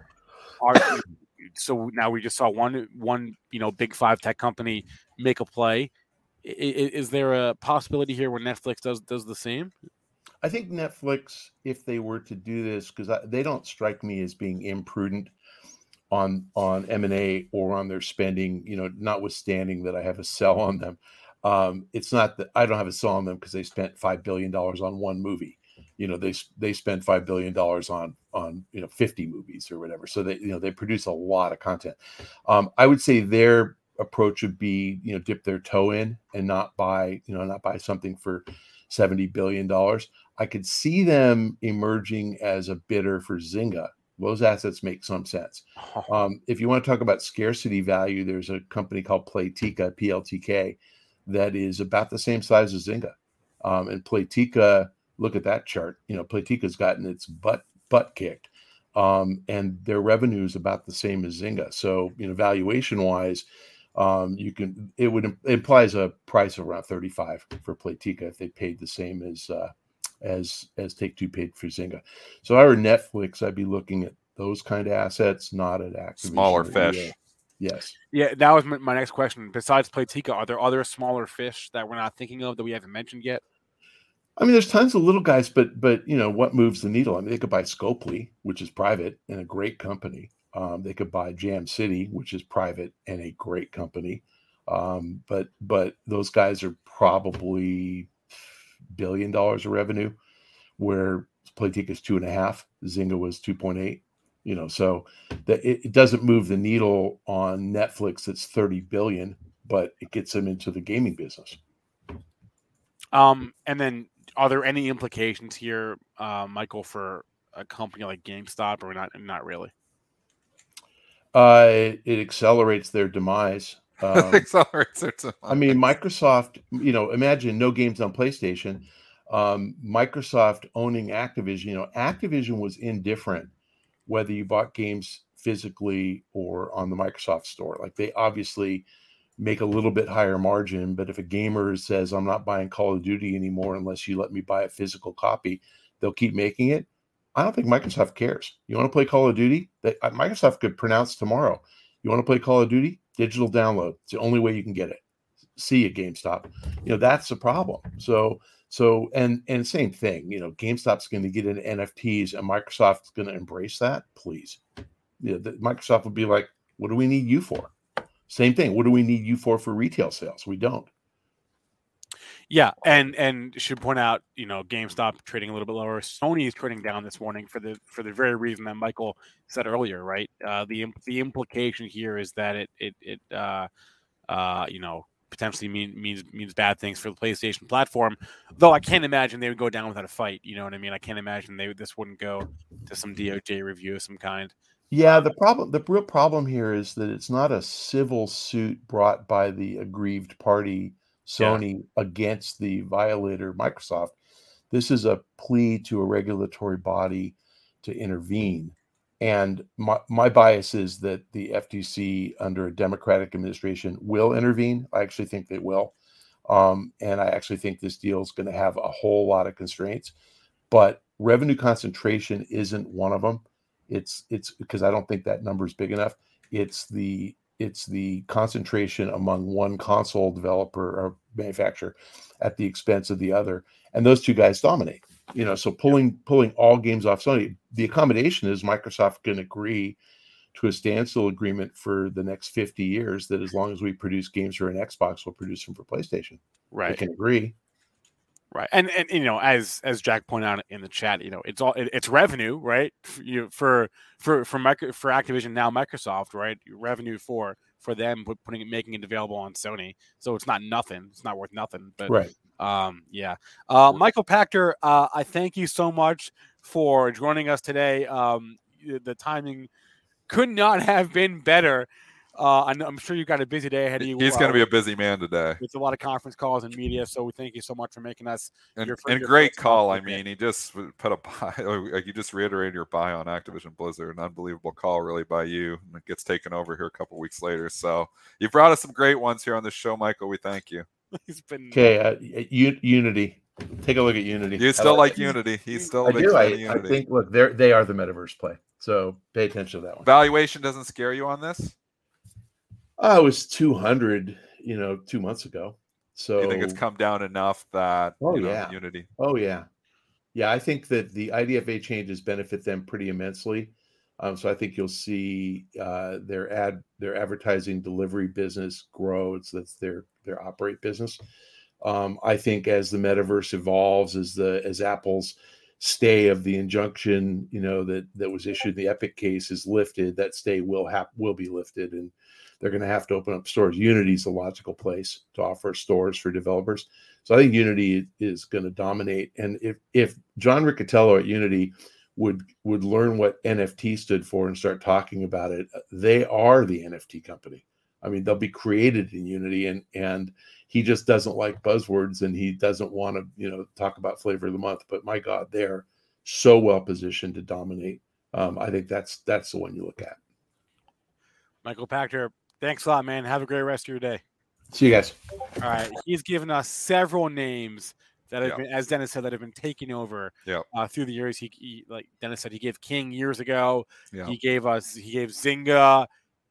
So now we just saw one big five tech company make a play. Is there a possibility here where Netflix does the same? I think Netflix, if they were to do this, because they don't strike me as being imprudent on M&A or on their spending, notwithstanding that I have a sell on them. It's not that I don't have a sell on them because they spent $5 billion on one movie. They spent $5 billion on 50 movies or whatever. So they produce a lot of content. I would say their approach would be, dip their toe in and not buy something for $70 billion. I could see them emerging as a bidder for Zynga. Those assets make some sense. If you want to talk about scarcity value, there's a company called Playtika, PLTK, that is about the same size as Zynga. And Playtika, look at that chart. Playtika's gotten its butt kicked, and their revenue is about the same as Zynga. So, valuation wise, it implies a price of around 35 for Playtika if they paid the same as Take-Two paid for Zynga. So if I were Netflix, I'd be looking at those kind of assets, not at Activision. Smaller fish. Yes. Yeah, that was my next question. Besides Playtika, are there other smaller fish that we're not thinking of that we haven't mentioned yet? I mean, there's tons of little guys, but what moves the needle? I mean, they could buy Scopely, which is private and a great company. They could buy Jam City, which is private and a great company. But those guys are probably $1 billion of revenue, where Playtika is 2.5, Zynga was 2.8. So that it doesn't move the needle on Netflix. That's 30 billion, but it gets them into the gaming business. And then, are there any implications here, Michael, for a company like GameStop, or not really? It accelerates their demise. Accelerates their demise. I mean, Microsoft, imagine no games on PlayStation. Microsoft owning Activision, Activision was indifferent whether you bought games physically or on the Microsoft store. Like, they obviously make a little bit higher margin, but if a gamer says, I'm not buying Call of Duty anymore unless you let me buy a physical copy, they'll keep making it. I don't think Microsoft cares. You want to play Call of Duty? Microsoft could pronounce tomorrow, you want to play Call of Duty? Digital download. It's the only way you can get it. See you, GameStop. That's the problem. So and same thing, GameStop's going to get into NFTs and Microsoft's going to embrace that. Please. Microsoft would be like, what do we need you for? Same thing. What do we need you for retail sales? We don't. Yeah, and should point out, GameStop trading a little bit lower. Sony is trading down this morning for the very reason that Michael said earlier, right? The implication here is that it potentially means bad things for the PlayStation platform. Though I can't imagine they would go down without a fight. You know what I mean? I can't imagine this wouldn't go to some DOJ review of some kind. Yeah, the real problem here is that it's not a civil suit brought by the aggrieved party, Sony, against the violator, Microsoft. This is a plea to a regulatory body to intervene. And my bias is that the FTC under a Democratic administration will intervene. I actually think they will. And I actually think this deal is going to have a whole lot of constraints. But revenue concentration isn't one of them. It's because I don't think that number is big enough. It's the concentration among one console developer or manufacturer at the expense of the other, and those two guys dominate. So pulling all games off Sony. The accommodation is Microsoft can agree to a standstill agreement for the next 50 years that as long as we produce games for an Xbox, we'll produce them for PlayStation. Right. I can agree. Right. And as Jack pointed out in the chat, it's revenue, right? For Activision, now Microsoft, right? Revenue for them making it available on Sony. So it's not nothing. It's not worth nothing. But right. Yeah. Michael Pachter, I thank you so much for joining us today. The timing could not have been better. I'm sure you've got a busy day ahead of you. He's going to be a busy man today. With a lot of conference calls and media, so we thank you so much for making us. And great call. I mean, he just put a buy. Like you just reiterated your buy on Activision Blizzard. An unbelievable call, really, by you. And it gets taken over here a couple weeks later. So you brought us some great ones here on the show, Michael. We thank you. He's been Unity. Take a look at Unity. You still like Unity? He's still. I do. I think. Look, they are the metaverse play. So pay attention to that one. Valuation doesn't scare you on this? It was 200, 2 months ago. So you think it's come down enough that Unity? Oh yeah. Yeah, I think that the IDFA changes benefit them pretty immensely. So I think you'll see their advertising delivery business grow. That's their operate business. I think as the metaverse evolves, as Apple's stay of the injunction, that was issued, the Epic case is lifted, that stay will be lifted, and they're going to have to open up stores. Unity is a logical place to offer stores for developers. So I think Unity is going to dominate. And if John Riccitiello at Unity would learn what NFT stood for and start talking about it, they are the NFT company. I mean, they'll be created in Unity, and he just doesn't like buzzwords, and he doesn't want to, talk about flavor of the month. But my God, they're so well positioned to dominate. I think that's the one you look at. Michael Pachter, thanks a lot, man. Have a great rest of your day. See you guys. All right. He's given us several names that have been, as Dennis said, that have been taking over through the years. He like Dennis said, he gave King years ago. Yeah. He gave Zynga,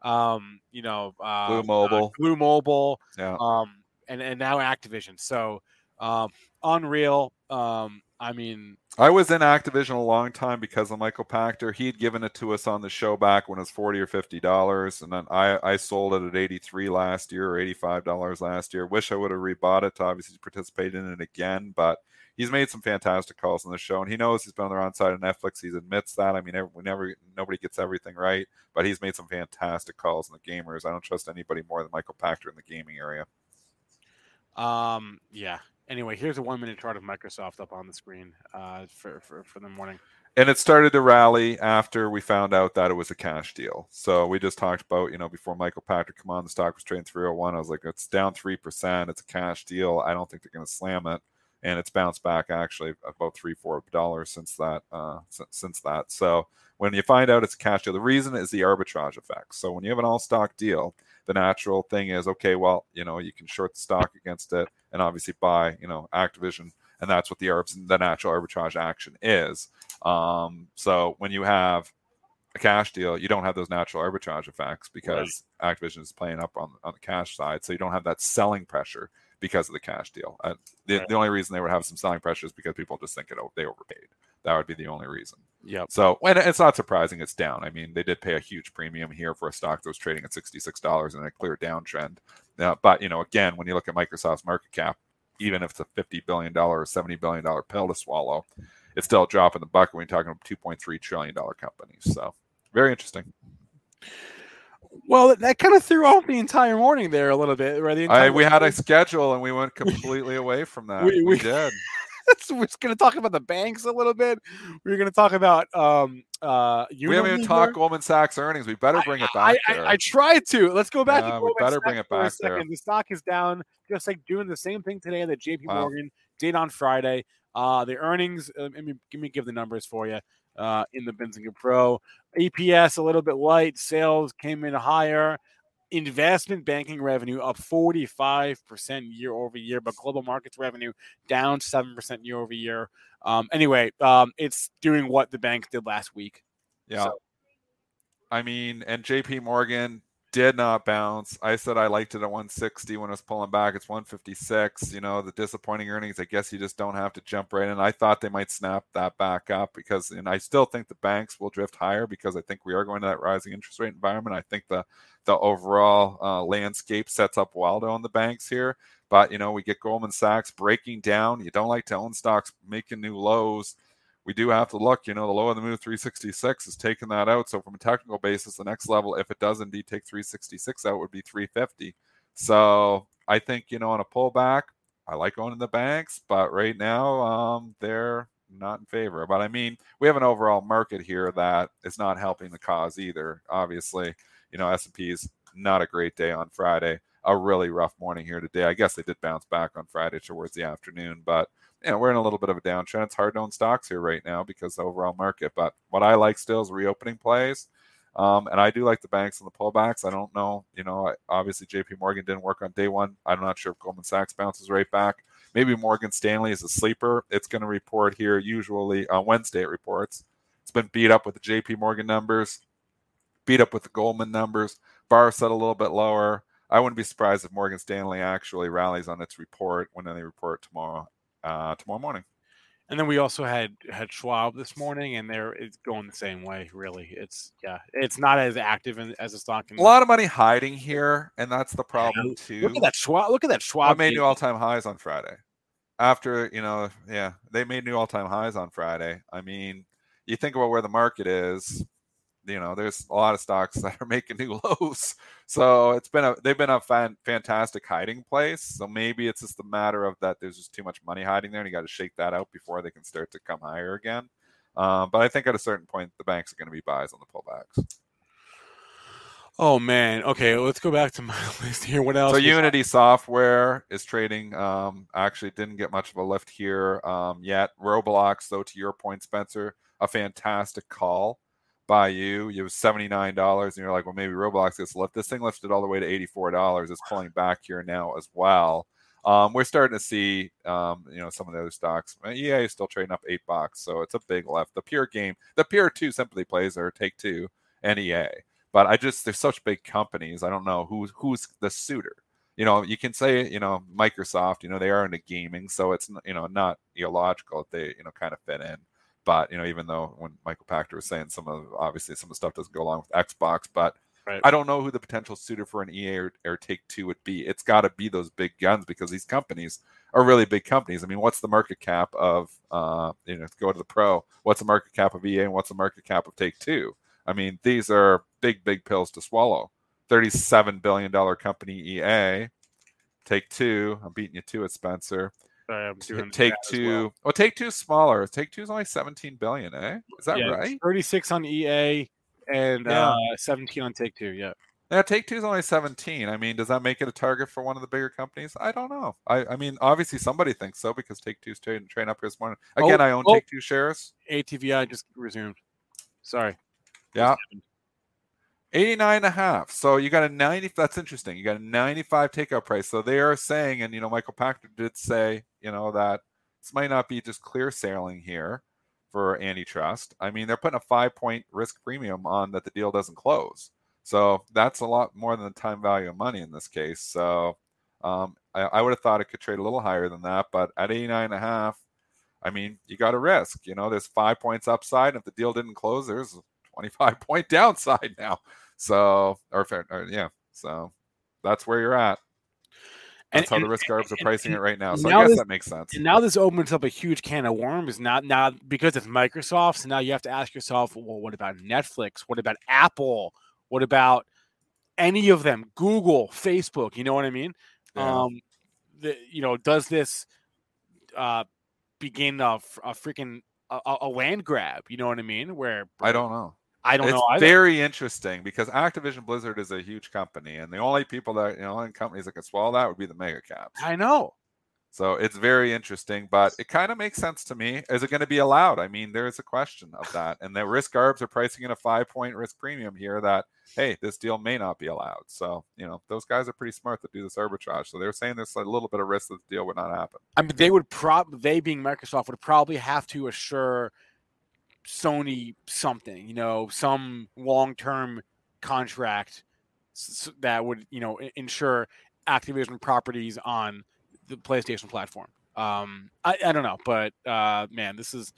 Blue Mobile, yeah. And now Activision. So unreal. I mean, I was in Activision a long time because of Michael Pachter. He'd given it to us on the show back when it was $40 or $50, and then I sold it at $83 last year or $85 last year. Wish I would have rebought it to obviously participate in it again, but he's made some fantastic calls on the show, and he knows he's been on the wrong side of Netflix. He admits that. I mean, nobody gets everything right, but he's made some fantastic calls on the gamers. I don't trust anybody more than Michael Pachter in the gaming area. Yeah. Anyway, here's a 1 minute chart of Microsoft up on the screen for the morning. And it started to rally after we found out that it was a cash deal. So we just talked about, before Michael Pachter come on, the stock was trading 301. I was like, it's down 3%. It's a cash deal. I don't think they're going to slam it. And it's bounced back actually about $3-4 since that. So when you find out it's a cash deal, the reason is the arbitrage effect. So when you have an all stock deal, the natural thing is, okay, well, you can short the stock against it and obviously buy, Activision. And that's what the natural arbitrage action is. So when you have a cash deal, you don't have those natural arbitrage effects because Activision is playing up on the cash side. So you don't have that selling pressure because of the cash deal. The only reason they would have some selling pressure is because people just think they overpaid. That would be the only reason. Yep. So when it's not surprising it's down. I mean, they did pay a huge premium here for a stock that was trading at $66 in a clear downtrend. But again, when you look at Microsoft's market cap, even if it's a $50 billion or $70 billion pill to swallow, it's still a drop in the bucket when you're talking about $2.3 trillion companies. So very interesting. Well, that kind of threw off the entire morning there a little bit. Right? We had a schedule and we went completely away from that. We did. We're going to talk about the banks a little bit. We're going to talk about we haven't even talked Goldman Sachs earnings. We better bring it back there. I tried to. Let's go back. We better bring it back there. The stock is down, just like doing the same thing today that JP Morgan did on Friday. The earnings, let me give the numbers for you in the Benzinga Pro. EPS a little bit light. Sales came in higher. Investment banking revenue up 45% year over year, but global markets revenue down 7% year over year. Anyway, it's doing what the banks did last week. Yeah. So. I mean, and JP Morgan, did not bounce. I said I liked it at 160 when it was pulling back. It's 156. You know, the disappointing earnings, I guess you just don't have to jump right in. I thought they might snap that back up because, and I still think the banks will drift higher because I think we are going to that rising interest rate environment. I think the overall landscape sets up well to own the banks here. But, you know, we get Goldman Sachs breaking down. You don't like to own stocks making new lows. We do have to look, you know, the low of the move 366 is taking that out. So from a technical basis, the next level, if it does indeed take 366 out, would be 350. So I think, you know, on a pullback, I like owning the banks, but right now they're not in favor. But I mean, we have an overall market here that is not helping the cause either. Obviously, you know, S&P is not a great day on Friday. A really rough morning here today. I guess they did bounce back on Friday towards the afternoon, but you know, we're in a little bit of a downtrend. It's hard to own stocks here right now because of the overall market. But what I like still is reopening plays. And I do like the banks and the pullbacks. I don't know, you know, obviously JP Morgan didn't work on day one. I'm not sure if Goldman Sachs bounces right back. Maybe Morgan Stanley is a sleeper. It's going to report here usually on Wednesday it reports. It's been beat up with the JP Morgan numbers, beat up with the Goldman numbers. Bar set a little bit lower. I wouldn't be surprised if Morgan Stanley actually rallies on its report when they report tomorrow morning. And then we also had Schwab this morning, and it's going the same way. Really, it's not as active as a stock. A lot of money hiding here, and that's the problem too. Look at that Schwab. They made new all-time highs on Friday. After, you know, they made new all-time highs on Friday. I mean, you think about where the market is. You know, there's a lot of stocks that are making new lows. So they've been a fantastic hiding place. So maybe it's just a matter of that there's just too much money hiding there, and you got to shake that out before they can start to come higher again. But I think at a certain point, the banks are going to be buys on the pullbacks. Oh man. Okay, let's go back to my list here. What else? So Unity Software is trading. Actually didn't get much of a lift here yet. Roblox, though, to your point, Spencer, a fantastic call by you. It was $79, and you're like, well, maybe Roblox gets lift. This thing lifted all the way to $84. It's pulling back here now as well. We're starting to see, you know, some of the other stocks. EA is still trading up $8, so it's a big lift. The pure two simply plays are Take-Two and EA. But they're such big companies. I don't know who's the suitor. You know, you can say, you know, Microsoft, you know, they are into gaming, so it's, you know, not illogical that they, you know, kind of fit in. But, you know, even though when Michael Pachter was saying obviously some of the stuff doesn't go along with Xbox, but right. I don't know who the potential suitor for an EA or Take-Two would be. It's got to be those big guns because these companies are really big companies. I mean, what's the market cap of, you know, go to the pro, what's the market cap of EA and what's the market cap of Take-Two? I mean, these are big pills to swallow. $37 billion company EA, Take-Two, I'm beating you to it, Spencer. Take-Two. Well, Take-Two's smaller. Take-Two's only $17 billion, eh? Is that right? 36 on EA and 17 on Take-Two. Yeah. Yeah, Take-Two's only 17. I mean, does that make it a target for one of the bigger companies? I don't know. I mean, obviously somebody thinks so because Take-Two's trading up here this morning. Again, I own Take-Two shares. ATVI just resumed. Sorry. Yeah. 89.5. So you got a 90. That's interesting. You got a 95 takeout price. So they are saying, and you know, Michael Pachter did say, you know, that this might not be just clear sailing here for antitrust. I mean, they're putting a 5-point risk premium on that the deal doesn't close. So that's a lot more than the time value of money in this case. So I would have thought it could trade a little higher than that, but at 89.5, I mean, you got a risk. You know, there's 5 points upside. If the deal didn't close, there's 25-point downside now. So, so that's where you're at. That's how the risk arbs are pricing it right now. So I guess that makes sense. And now this opens up a huge can of worms. Now because it's Microsoft, so now you have to ask yourself, well, what about Netflix? What about Apple? What about any of them? Google, Facebook? You know what I mean? Yeah. You know, does this begin a freaking a land grab? You know what I mean? Where I don't know. I don't know. It's very interesting because Activision Blizzard is a huge company, and the only people that, you know, only companies that can swallow that would be the mega caps. I know. So it's very interesting, but it kind of makes sense to me. Is it going to be allowed? I mean, there is a question of that, and the risk arbs are pricing in a 5-point risk premium here that, hey, this deal may not be allowed. So, you know, those guys are pretty smart to do this arbitrage. So they're saying there's a little bit of risk that the deal would not happen. I mean, they being Microsoft would probably have to assure Sony something, you know, some long-term contract that would ensure Activision properties on the PlayStation platform. I don't know, but man, this is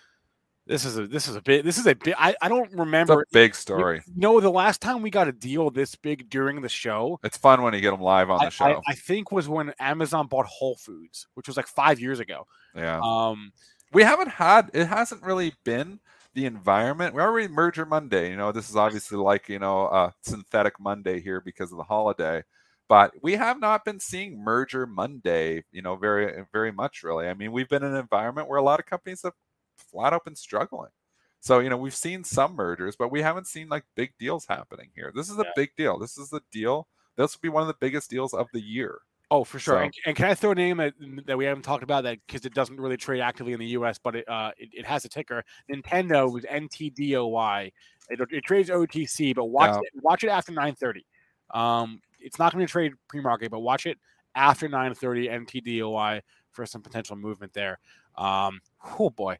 a bit. I don't remember. It's a big story. The last time we got a deal this big during the show. It's fun when you get them live on the show. I think was when Amazon bought Whole Foods, which was like 5 years ago. Yeah. We haven't had. It hasn't really been the environment. We're already Merger Monday. This is obviously like a synthetic Monday here because of the holiday. But we have not been seeing Merger Monday, very, very much, really. I mean, we've been in an environment where a lot of companies have flat out been struggling. So, we've seen some mergers, but we haven't seen like big deals happening here. This is a big deal. This is the deal. This will be one of the biggest deals of the year. Oh, for sure. So, and can I throw a name that we haven't talked about, that because it doesn't really trade actively in the U.S., but it has a ticker. Nintendo was NTDOY. It trades OTC, but watch it after 9:30. It's not going to trade pre-market, but watch it after 9:30 NTDOY for some potential movement there. Oh boy.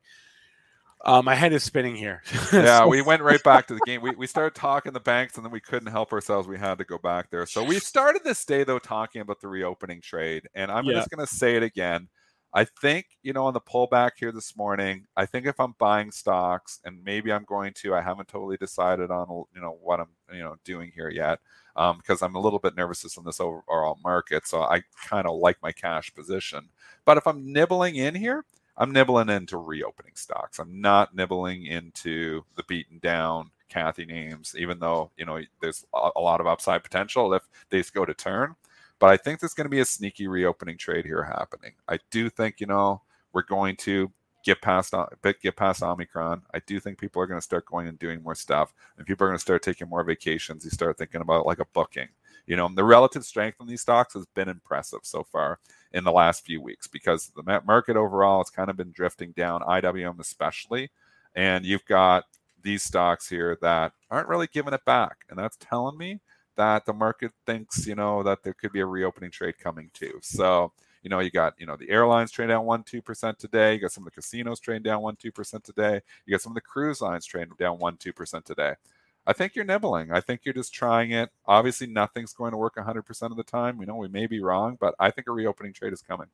My head is spinning here. Yeah, we went right back to the game. We started talking the banks, and then we couldn't help ourselves. We had to go back there. So we started this day, though, talking about the reopening trade. And I'm just going to say it again. I think, on the pullback here this morning, I think if I'm buying stocks, and maybe I'm going to, I haven't totally decided on, what I'm, doing here yet, because I'm a little bit nervous on this overall market. So I kind of like my cash position. But if I'm nibbling in here, I'm nibbling into reopening stocks. I'm not nibbling into the beaten down Kathy names, even though, there's a lot of upside potential if they go to turn. But I think there's going to be a sneaky reopening trade here happening. I do think, we're going to get past Omicron. I do think people are going to start going and doing more stuff, and people are going to start taking more vacations. You start thinking about like a booking. The relative strength in these stocks has been impressive so far in the last few weeks, because the market overall has kind of been drifting down, IWM especially, and you've got these stocks here that aren't really giving it back, and that's telling me that the market thinks, that there could be a reopening trade coming too. So, you got, the airlines trading down 1-2% today. You got some of the casinos trading down 1-2% today. You got some of the cruise lines trading down 1-2% today. I think you're nibbling. I think you're just trying it. Obviously, nothing's going to work 100% of the time. We may be wrong, but I think a reopening trade is coming.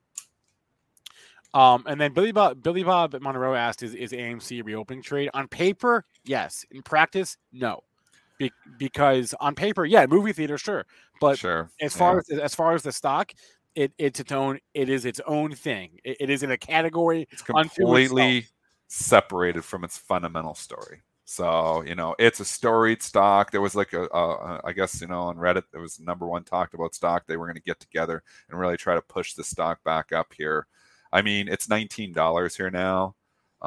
And then Billy Bob Monroe asked, is AMC a reopening trade? On paper, yes. In practice, no. Because on paper, movie theater, sure. But sure. As far as the stock, it is its own thing. It is in a category. It's completely separated from its fundamental story. So, it's a storied stock. There was like I guess, on Reddit, there was number one talked about stock. They were going to get together and really try to push the stock back up here. I mean, it's $19 here now.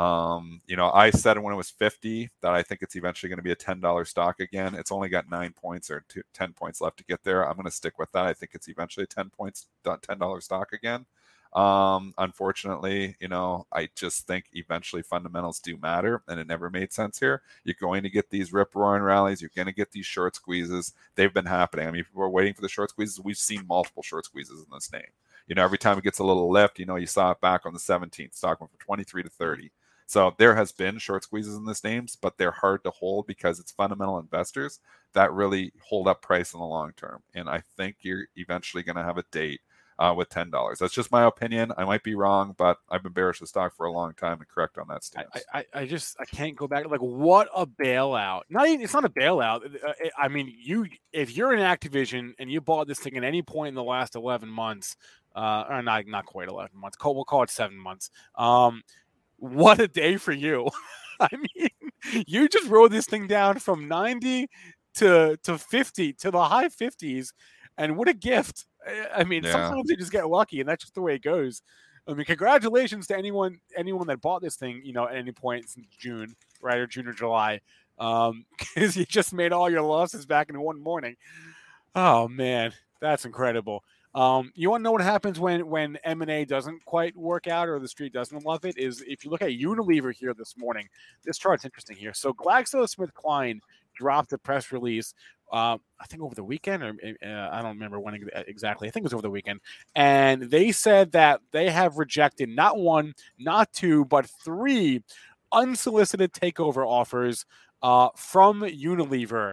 I said when it was 50 that I think it's eventually going to be a $10 stock again. It's only got 9 points or 10 points left to get there. I'm going to stick with that. I think it's eventually a $10 stock again. Unfortunately, I just think eventually fundamentals do matter, and it never made sense here. You're going to get these rip-roaring rallies. You're going to get these short squeezes. They've been happening. I mean, if we're waiting for the short squeezes, we've seen multiple short squeezes in this name. Every time it gets a little lift, you saw it back on the 17th. Stock went from 23 to 30. So there has been short squeezes in this names, but they're hard to hold because it's fundamental investors that really hold up price in the long term. And I think you're eventually going to have a date with $10. That's just my opinion. I might be wrong, but I've been bearish the stock for a long time and correct on that stance. I can't go back. Like, what a bailout! It's not a bailout. I mean, if you're in Activision and you bought this thing at any point in the last 11 months, or not quite 11 months. We'll call it 7 months. What a day for you! I mean, you just rode this thing down from 90 to 50 to the high 50s, and what a gift! I mean, sometimes you just get lucky, and that's just the way it goes. I mean, congratulations to anyone that bought this thing, at any point since June, right, or June or July, because you just made all your losses back in one morning. Oh man, that's incredible. You want to know what happens when M&A doesn't quite work out or the street doesn't love it? Is if you look at Unilever here this morning, this chart's interesting here. So GlaxoSmithKline dropped a press release, I think over the weekend, or I don't remember when exactly. I think it was over the weekend. And they said that they have rejected not one, not two, but 3 unsolicited takeover offers from Unilever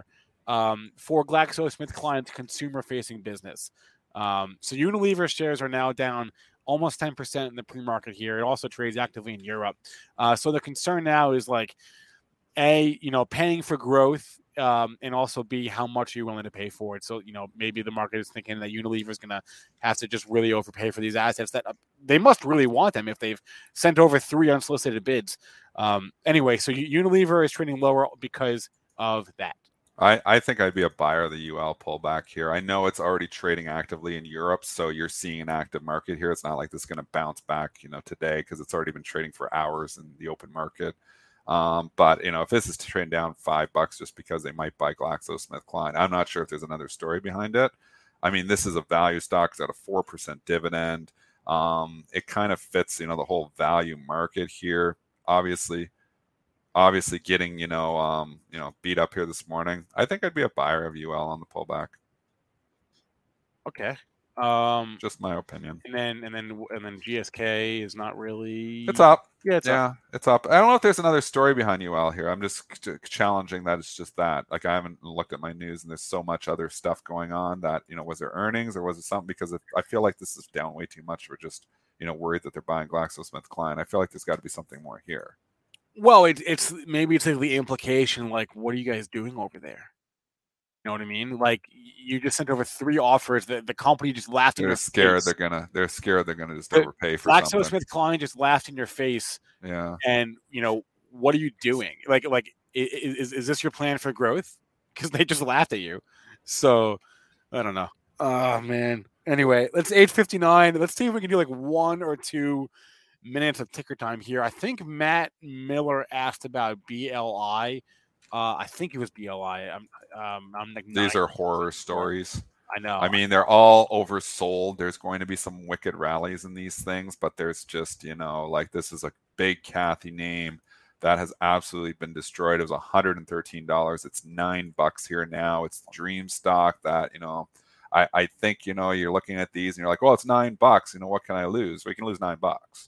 for GlaxoSmithKline's consumer-facing business. So Unilever shares are now down almost 10% in the pre-market here. It also trades actively in Europe. So the concern now is like, A, paying for growth, and also B, how much are you willing to pay for it? So, maybe the market is thinking that Unilever is going to have to just really overpay for these assets that they must really want them if they've sent over 3 unsolicited bids. Anyway, so Unilever is trading lower because of that. I think I'd be a buyer of the UL pullback here. I know it's already trading actively in Europe, so you're seeing an active market here. It's not like this is going to bounce back, today, because it's already been trading for hours in the open market. But if this is trading down $5 just because they might buy GlaxoSmithKline, I'm not sure if there's another story behind it. I mean, this is a value stock. It's at a 4% dividend. It kind of fits, the whole value market here. Obviously getting, beat up here this morning. I think I'd be a buyer of UL on the pullback. Okay. Just my opinion. And then GSK is not really. It's up. Yeah, it's up. I don't know if there's another story behind UL here. I'm just challenging that it's just that. Like, I haven't looked at my news, and there's so much other stuff going on that, was there earnings or was it something? Because I feel like this is down way too much for just, worried that they're buying GlaxoSmithKline. I feel like there's got to be something more here. Well, it's maybe it's like the implication, like, what are you guys doing over there? You know what I mean? Like, you just sent over 3 offers that the company just laughed in your face. They're scared they're gonna just overpay for something. GlaxoSmithKline just laughed in your face. Yeah. And what are you doing? Like is this your plan for growth? Because they just laughed at you. So I don't know. Oh man. Anyway, it's 8:59. Let's see if we can do like 1 or 2 minutes of ticker time here. I think Matt Miller asked about BLI. I think it was BLI. I'm like, these are horror stories. I know. I mean, they're all oversold. There's going to be some wicked rallies in these things, but there's just, like, this is a big Kathy name that has absolutely been destroyed. It was $113. It's $9 here now. It's dream stock that, I think, you're looking at these and you're like, well, it's $9. What can I lose? We can lose $9.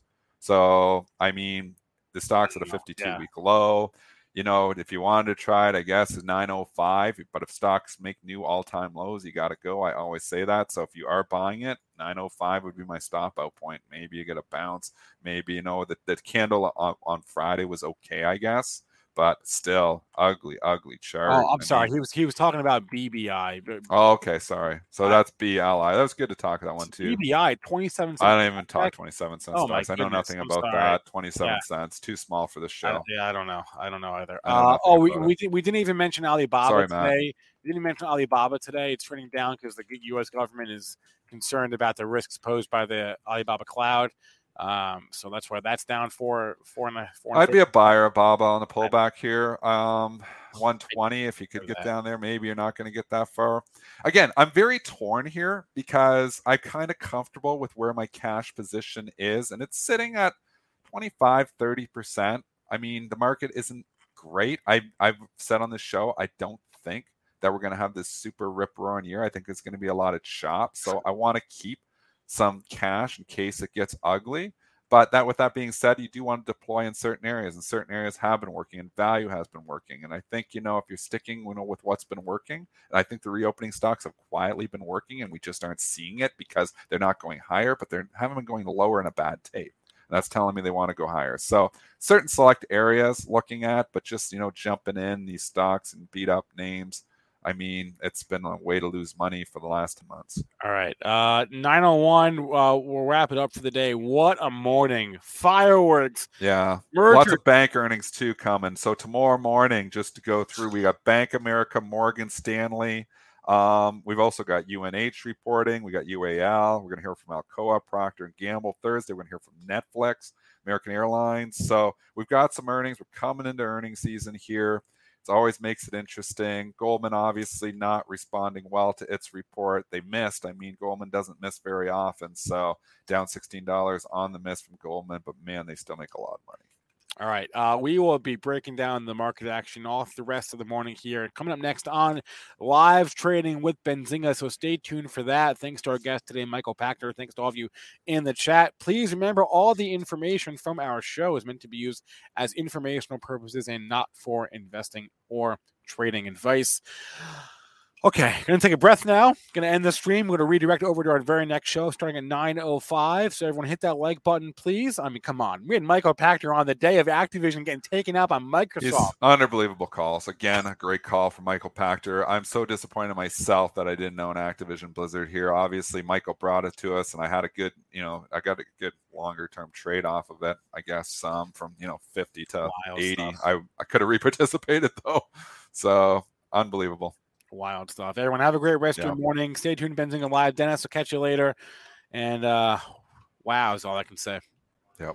So, I mean, the stock's at a 52-week low. If you wanted to try it, I guess is 905. But if stocks make new all-time lows, you got to go. I always say that. So if you are buying it, 905 would be my stop-out point. Maybe you get a bounce. Maybe, the candle on Friday was okay, I guess. But still, ugly chart. Oh, I'm sorry. He was talking about BBI. Oh, okay. Sorry. So that's BLI. That was good to talk that one too. BBI, 27 cents. I don't even talk 27 cents. Oh, stocks. I know nothing about that. 27 cents. Too small for the show. I don't know. I don't know either. We didn't even mention Alibaba today. We didn't mention Alibaba today. It's trending down because the U.S. government is concerned about the risks posed by the Alibaba cloud. So that's why that's down 4. I'd be a buyer of Baba on the pullback here. 120 if you could get down there. Maybe you're not going to get that far. Again, I'm very torn here because I'm kind of comfortable with where my cash position is, and it's sitting at 25-30%. I mean, the market isn't great. I've said on this show, I don't think that we're going to have this super rip-roaring year. I think there's going to be a lot of chop. So I want to keep some cash in case it gets ugly. But with that being said, you do want to deploy in certain areas, and certain areas have been working, and value has been working. And I think, if you're sticking, with what's been working, and I think the reopening stocks have quietly been working, and we just aren't seeing it because they're not going higher, but they haven't been going lower in a bad tape. And that's telling me they want to go higher. So certain select areas looking at, but just, jumping in these stocks and beat up names. I mean, it's been a way to lose money for the last 2 months. All right. 9:01. We'll wrap it up for the day. What a morning. Fireworks. Yeah. Merger. Lots of bank earnings, too, coming. So tomorrow morning, just to go through, we got Bank of America, Morgan Stanley. We've also got UNH reporting. We got UAL. We're going to hear from Alcoa, Procter & Gamble. Thursday, we're going to hear from Netflix, American Airlines. So we've got some earnings. We're coming into earnings season here. It always makes it interesting. Goldman obviously not responding well to its report. They missed. I mean, Goldman doesn't miss very often. So down $16 on the miss from Goldman, but man, they still make a lot of money. All right. We will be breaking down the market action off the rest of the morning here. Coming up next on Live Trading with Benzinga. So stay tuned for that. Thanks to our guest today, Michael Pachter. Thanks to all of you in the chat. Please remember, all the information from our show is meant to be used as informational purposes and not for investing or trading advice. Okay, going to take a breath now. Going to end the stream. We're going to redirect over to our very next show starting at 9:05. So everyone hit that like button, please. I mean, come on. We had Michael Pachter on the day of Activision getting taken out by Microsoft. He's unbelievable calls. Again, a great call from Michael Pachter. I'm so disappointed myself that I didn't own Activision Blizzard here. Obviously, Michael brought it to us, and I had a good, I got a good longer-term trade off of it, I guess, from, 50 to wild 80. Stuff. I could have reparticipated, though. So, unbelievable. Wild stuff. Everyone have a great rest of your morning. Stay tuned, Benzinga Live. Dennis will catch you later. And wow is all I can say. Yep.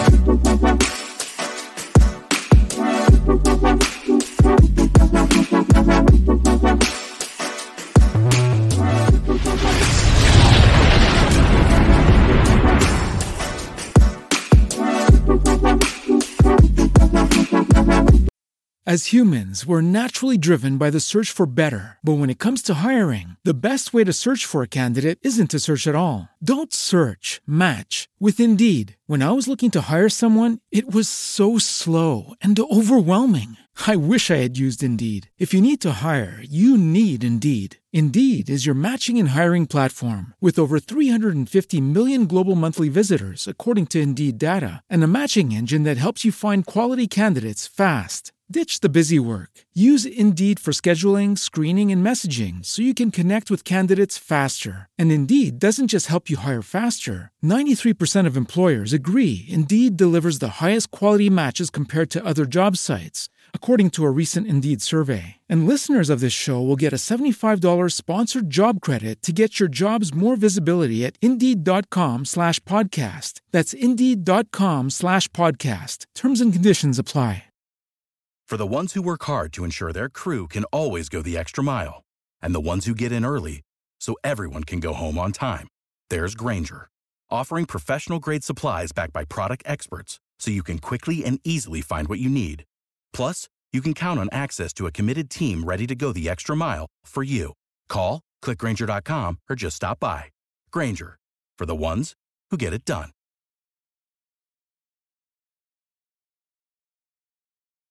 As humans, we're naturally driven by the search for better. But when it comes to hiring, the best way to search for a candidate isn't to search at all. Don't search, match with Indeed. When I was looking to hire someone, it was so slow and overwhelming. I wish I had used Indeed. If you need to hire, you need Indeed. Indeed is your matching and hiring platform with over 350 million global monthly visitors, according to Indeed data, and a matching engine that helps you find quality candidates fast. Ditch the busy work. Use Indeed for scheduling, screening, and messaging so you can connect with candidates faster. And Indeed doesn't just help you hire faster. 93% of employers agree Indeed delivers the highest quality matches compared to other job sites, according to a recent Indeed survey. And listeners of this show will get a $75 sponsored job credit to get your jobs more visibility at Indeed.com/podcast. That's Indeed.com/podcast. Terms and conditions apply. For the ones who work hard to ensure their crew can always go the extra mile, and the ones who get in early so everyone can go home on time, there's Grainger, offering professional-grade supplies backed by product experts so you can quickly and easily find what you need. Plus, you can count on access to a committed team ready to go the extra mile for you. Call, click Grainger.com, or just stop by. Grainger, for the ones who get it done.